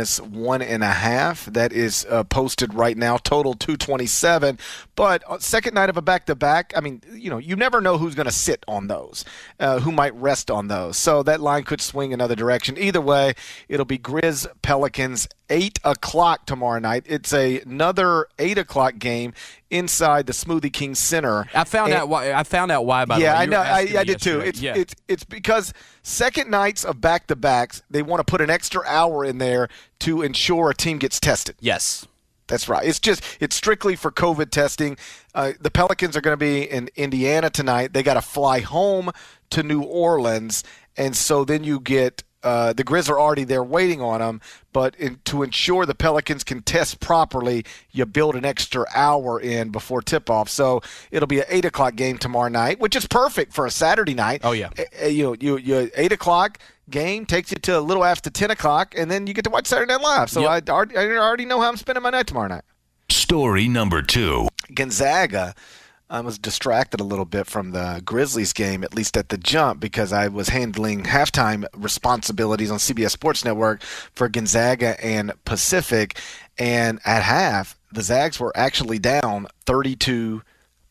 -1.5. That is posted right now, total 227. But second night of a back-to-back, I mean, you never know who's going to sit on those, who might rest on those. So that line could swing another direction. Either way, it'll be Grizz Pelicans 8 o'clock tomorrow night. It's another 8 o'clock game inside the Smoothie King Center. I found out why. By the way, I know. I did too. It's because second nights of back-to-backs, they want to put an extra hour in there to ensure a team gets tested. Yes. That's right. It's strictly for COVID testing. The Pelicans are going to be in Indiana tonight. They got to fly home to New Orleans, and so then you get the Grizz are already there waiting on them. But to ensure the Pelicans can test properly, you build an extra hour in before tip-off. So it'll be an 8 o'clock game tomorrow night, which is perfect for a Saturday night. Oh, yeah. You 8 o'clock game takes you to a little after 10 o'clock, and then you get to watch Saturday Night Live. So I already know how I'm spending my night tomorrow night. Story number 2. Gonzaga. I was distracted a little bit from the Grizzlies game, at least at the jump, because I was handling halftime responsibilities on CBS Sports Network for Gonzaga and Pacific. And at half, the Zags were actually down 32-31.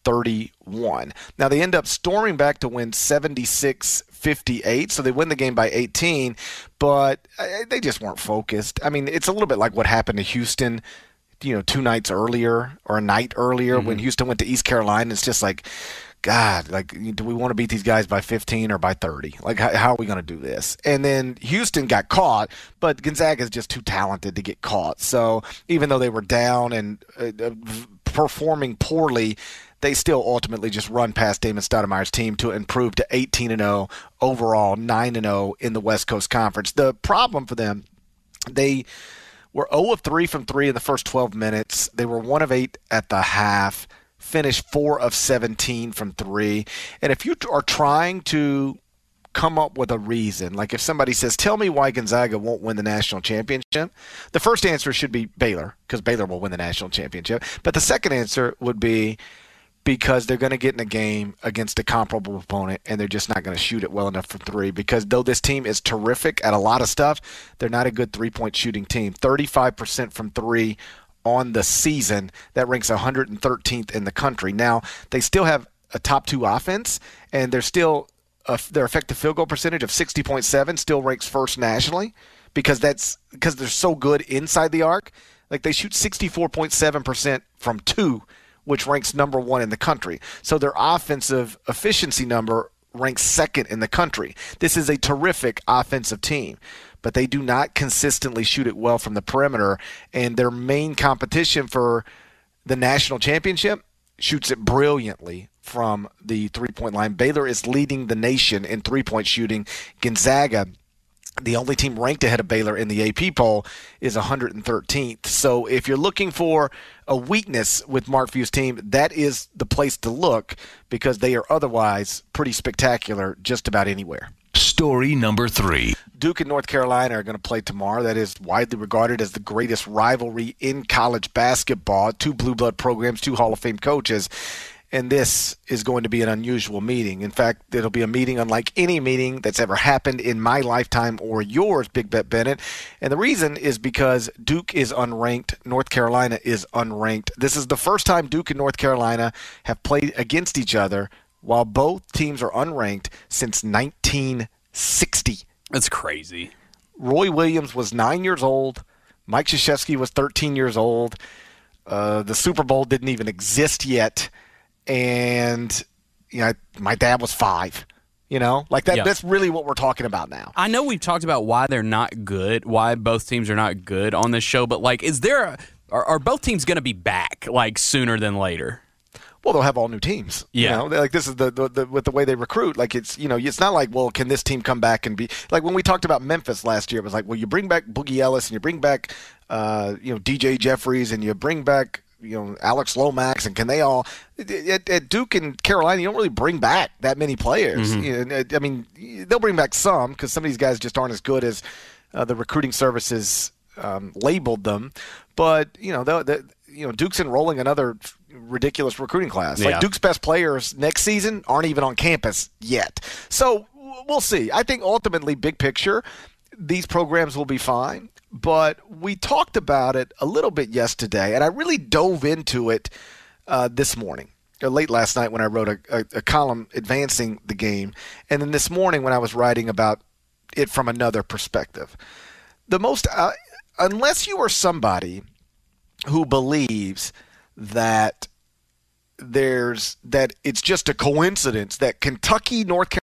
Now, they end up storming back to win 76-58, so they win the game by 18, but they just weren't focused. I mean, it's a little bit like what happened to Houston 2 nights earlier or a night earlier when Houston went to East Carolina. It's just like, God, do we want to beat these guys by 15 or by 30? How are we going to do this? And then Houston got caught, but Gonzaga is just too talented to get caught. So even though they were down and performing poorly, they still ultimately just run past Damon Stoudemire's team to improve to 18-0 overall, 9-0 in the West Coast Conference. The problem for them, they were 0 of 3 from 3 in the first 12 minutes. They were 1 of 8 at the half, finished 4 of 17 from 3. And if you are trying to come up with a reason, like if somebody says, tell me why Gonzaga won't win the national championship, the first answer should be Baylor, because Baylor will win the national championship. But the second answer would be because they're going to get in a game against a comparable opponent and they're just not going to shoot it well enough for 3, because though this team is terrific at a lot of stuff, they're not a good three-point shooting team. 35% from 3 on the season. That ranks 113th in the country. Now, they still have a top 2 offense, and they're still their effective field goal percentage of 60.7 still ranks first nationally because they're so good inside the arc. Like, they shoot 64.7% from 2, which ranks number 1 in the country. So their offensive efficiency number ranks 2nd in the country. This is a terrific offensive team, but they do not consistently shoot it well from the perimeter, and their main competition for the national championship shoots it brilliantly from the three-point line. Baylor is leading the nation in three-point shooting. Gonzaga The only team ranked ahead of Baylor in the AP poll is 113th. So if you're looking for a weakness with Mark Few's team, that is the place to look because they are otherwise pretty spectacular just about anywhere. Story number 3. Duke and North Carolina are going to play tomorrow. That is widely regarded as the greatest rivalry in college basketball. 2 blue blood programs, 2 Hall of Fame coaches. And this is going to be an unusual meeting. In fact, it'll be a meeting unlike any meeting that's ever happened in my lifetime or yours, Big Bet Bennett. And the reason is because Duke is unranked, North Carolina is unranked. This is the first time Duke and North Carolina have played against each other while both teams are unranked since 1960. That's crazy. Roy Williams was 9 years old. Mike Krzyzewski was 13 years old. The Super Bowl didn't even exist yet. And my dad was 5. Like that. Yeah. That's really what we're talking about now. I know we've talked about why they're not good, why both teams are not good on this show, but like, are both teams going to be back like sooner than later? Well, they'll have all new teams. Yeah. Like this is the with the way they recruit. Like it's not like, well, can this team come back and be like when we talked about Memphis last year? It was like, well, you bring back Boogie Ellis and you bring back DJ Jeffries and you bring back Alex Lomax, and can they all at Duke and Carolina? You don't really bring back that many players. Mm-hmm. I mean, they'll bring back some because some of these guys just aren't as good as the recruiting services labeled them. But Duke's enrolling another ridiculous recruiting class. Yeah. Like Duke's best players next season aren't even on campus yet. So we'll see. I think ultimately, big picture, these programs will be fine. But we talked about it a little bit yesterday, and I really dove into it this morning, or late last night when I wrote a column advancing the game, and then this morning when I was writing about it from another perspective. Unless you are somebody who believes that it's just a coincidence that Kentucky, North Carolina,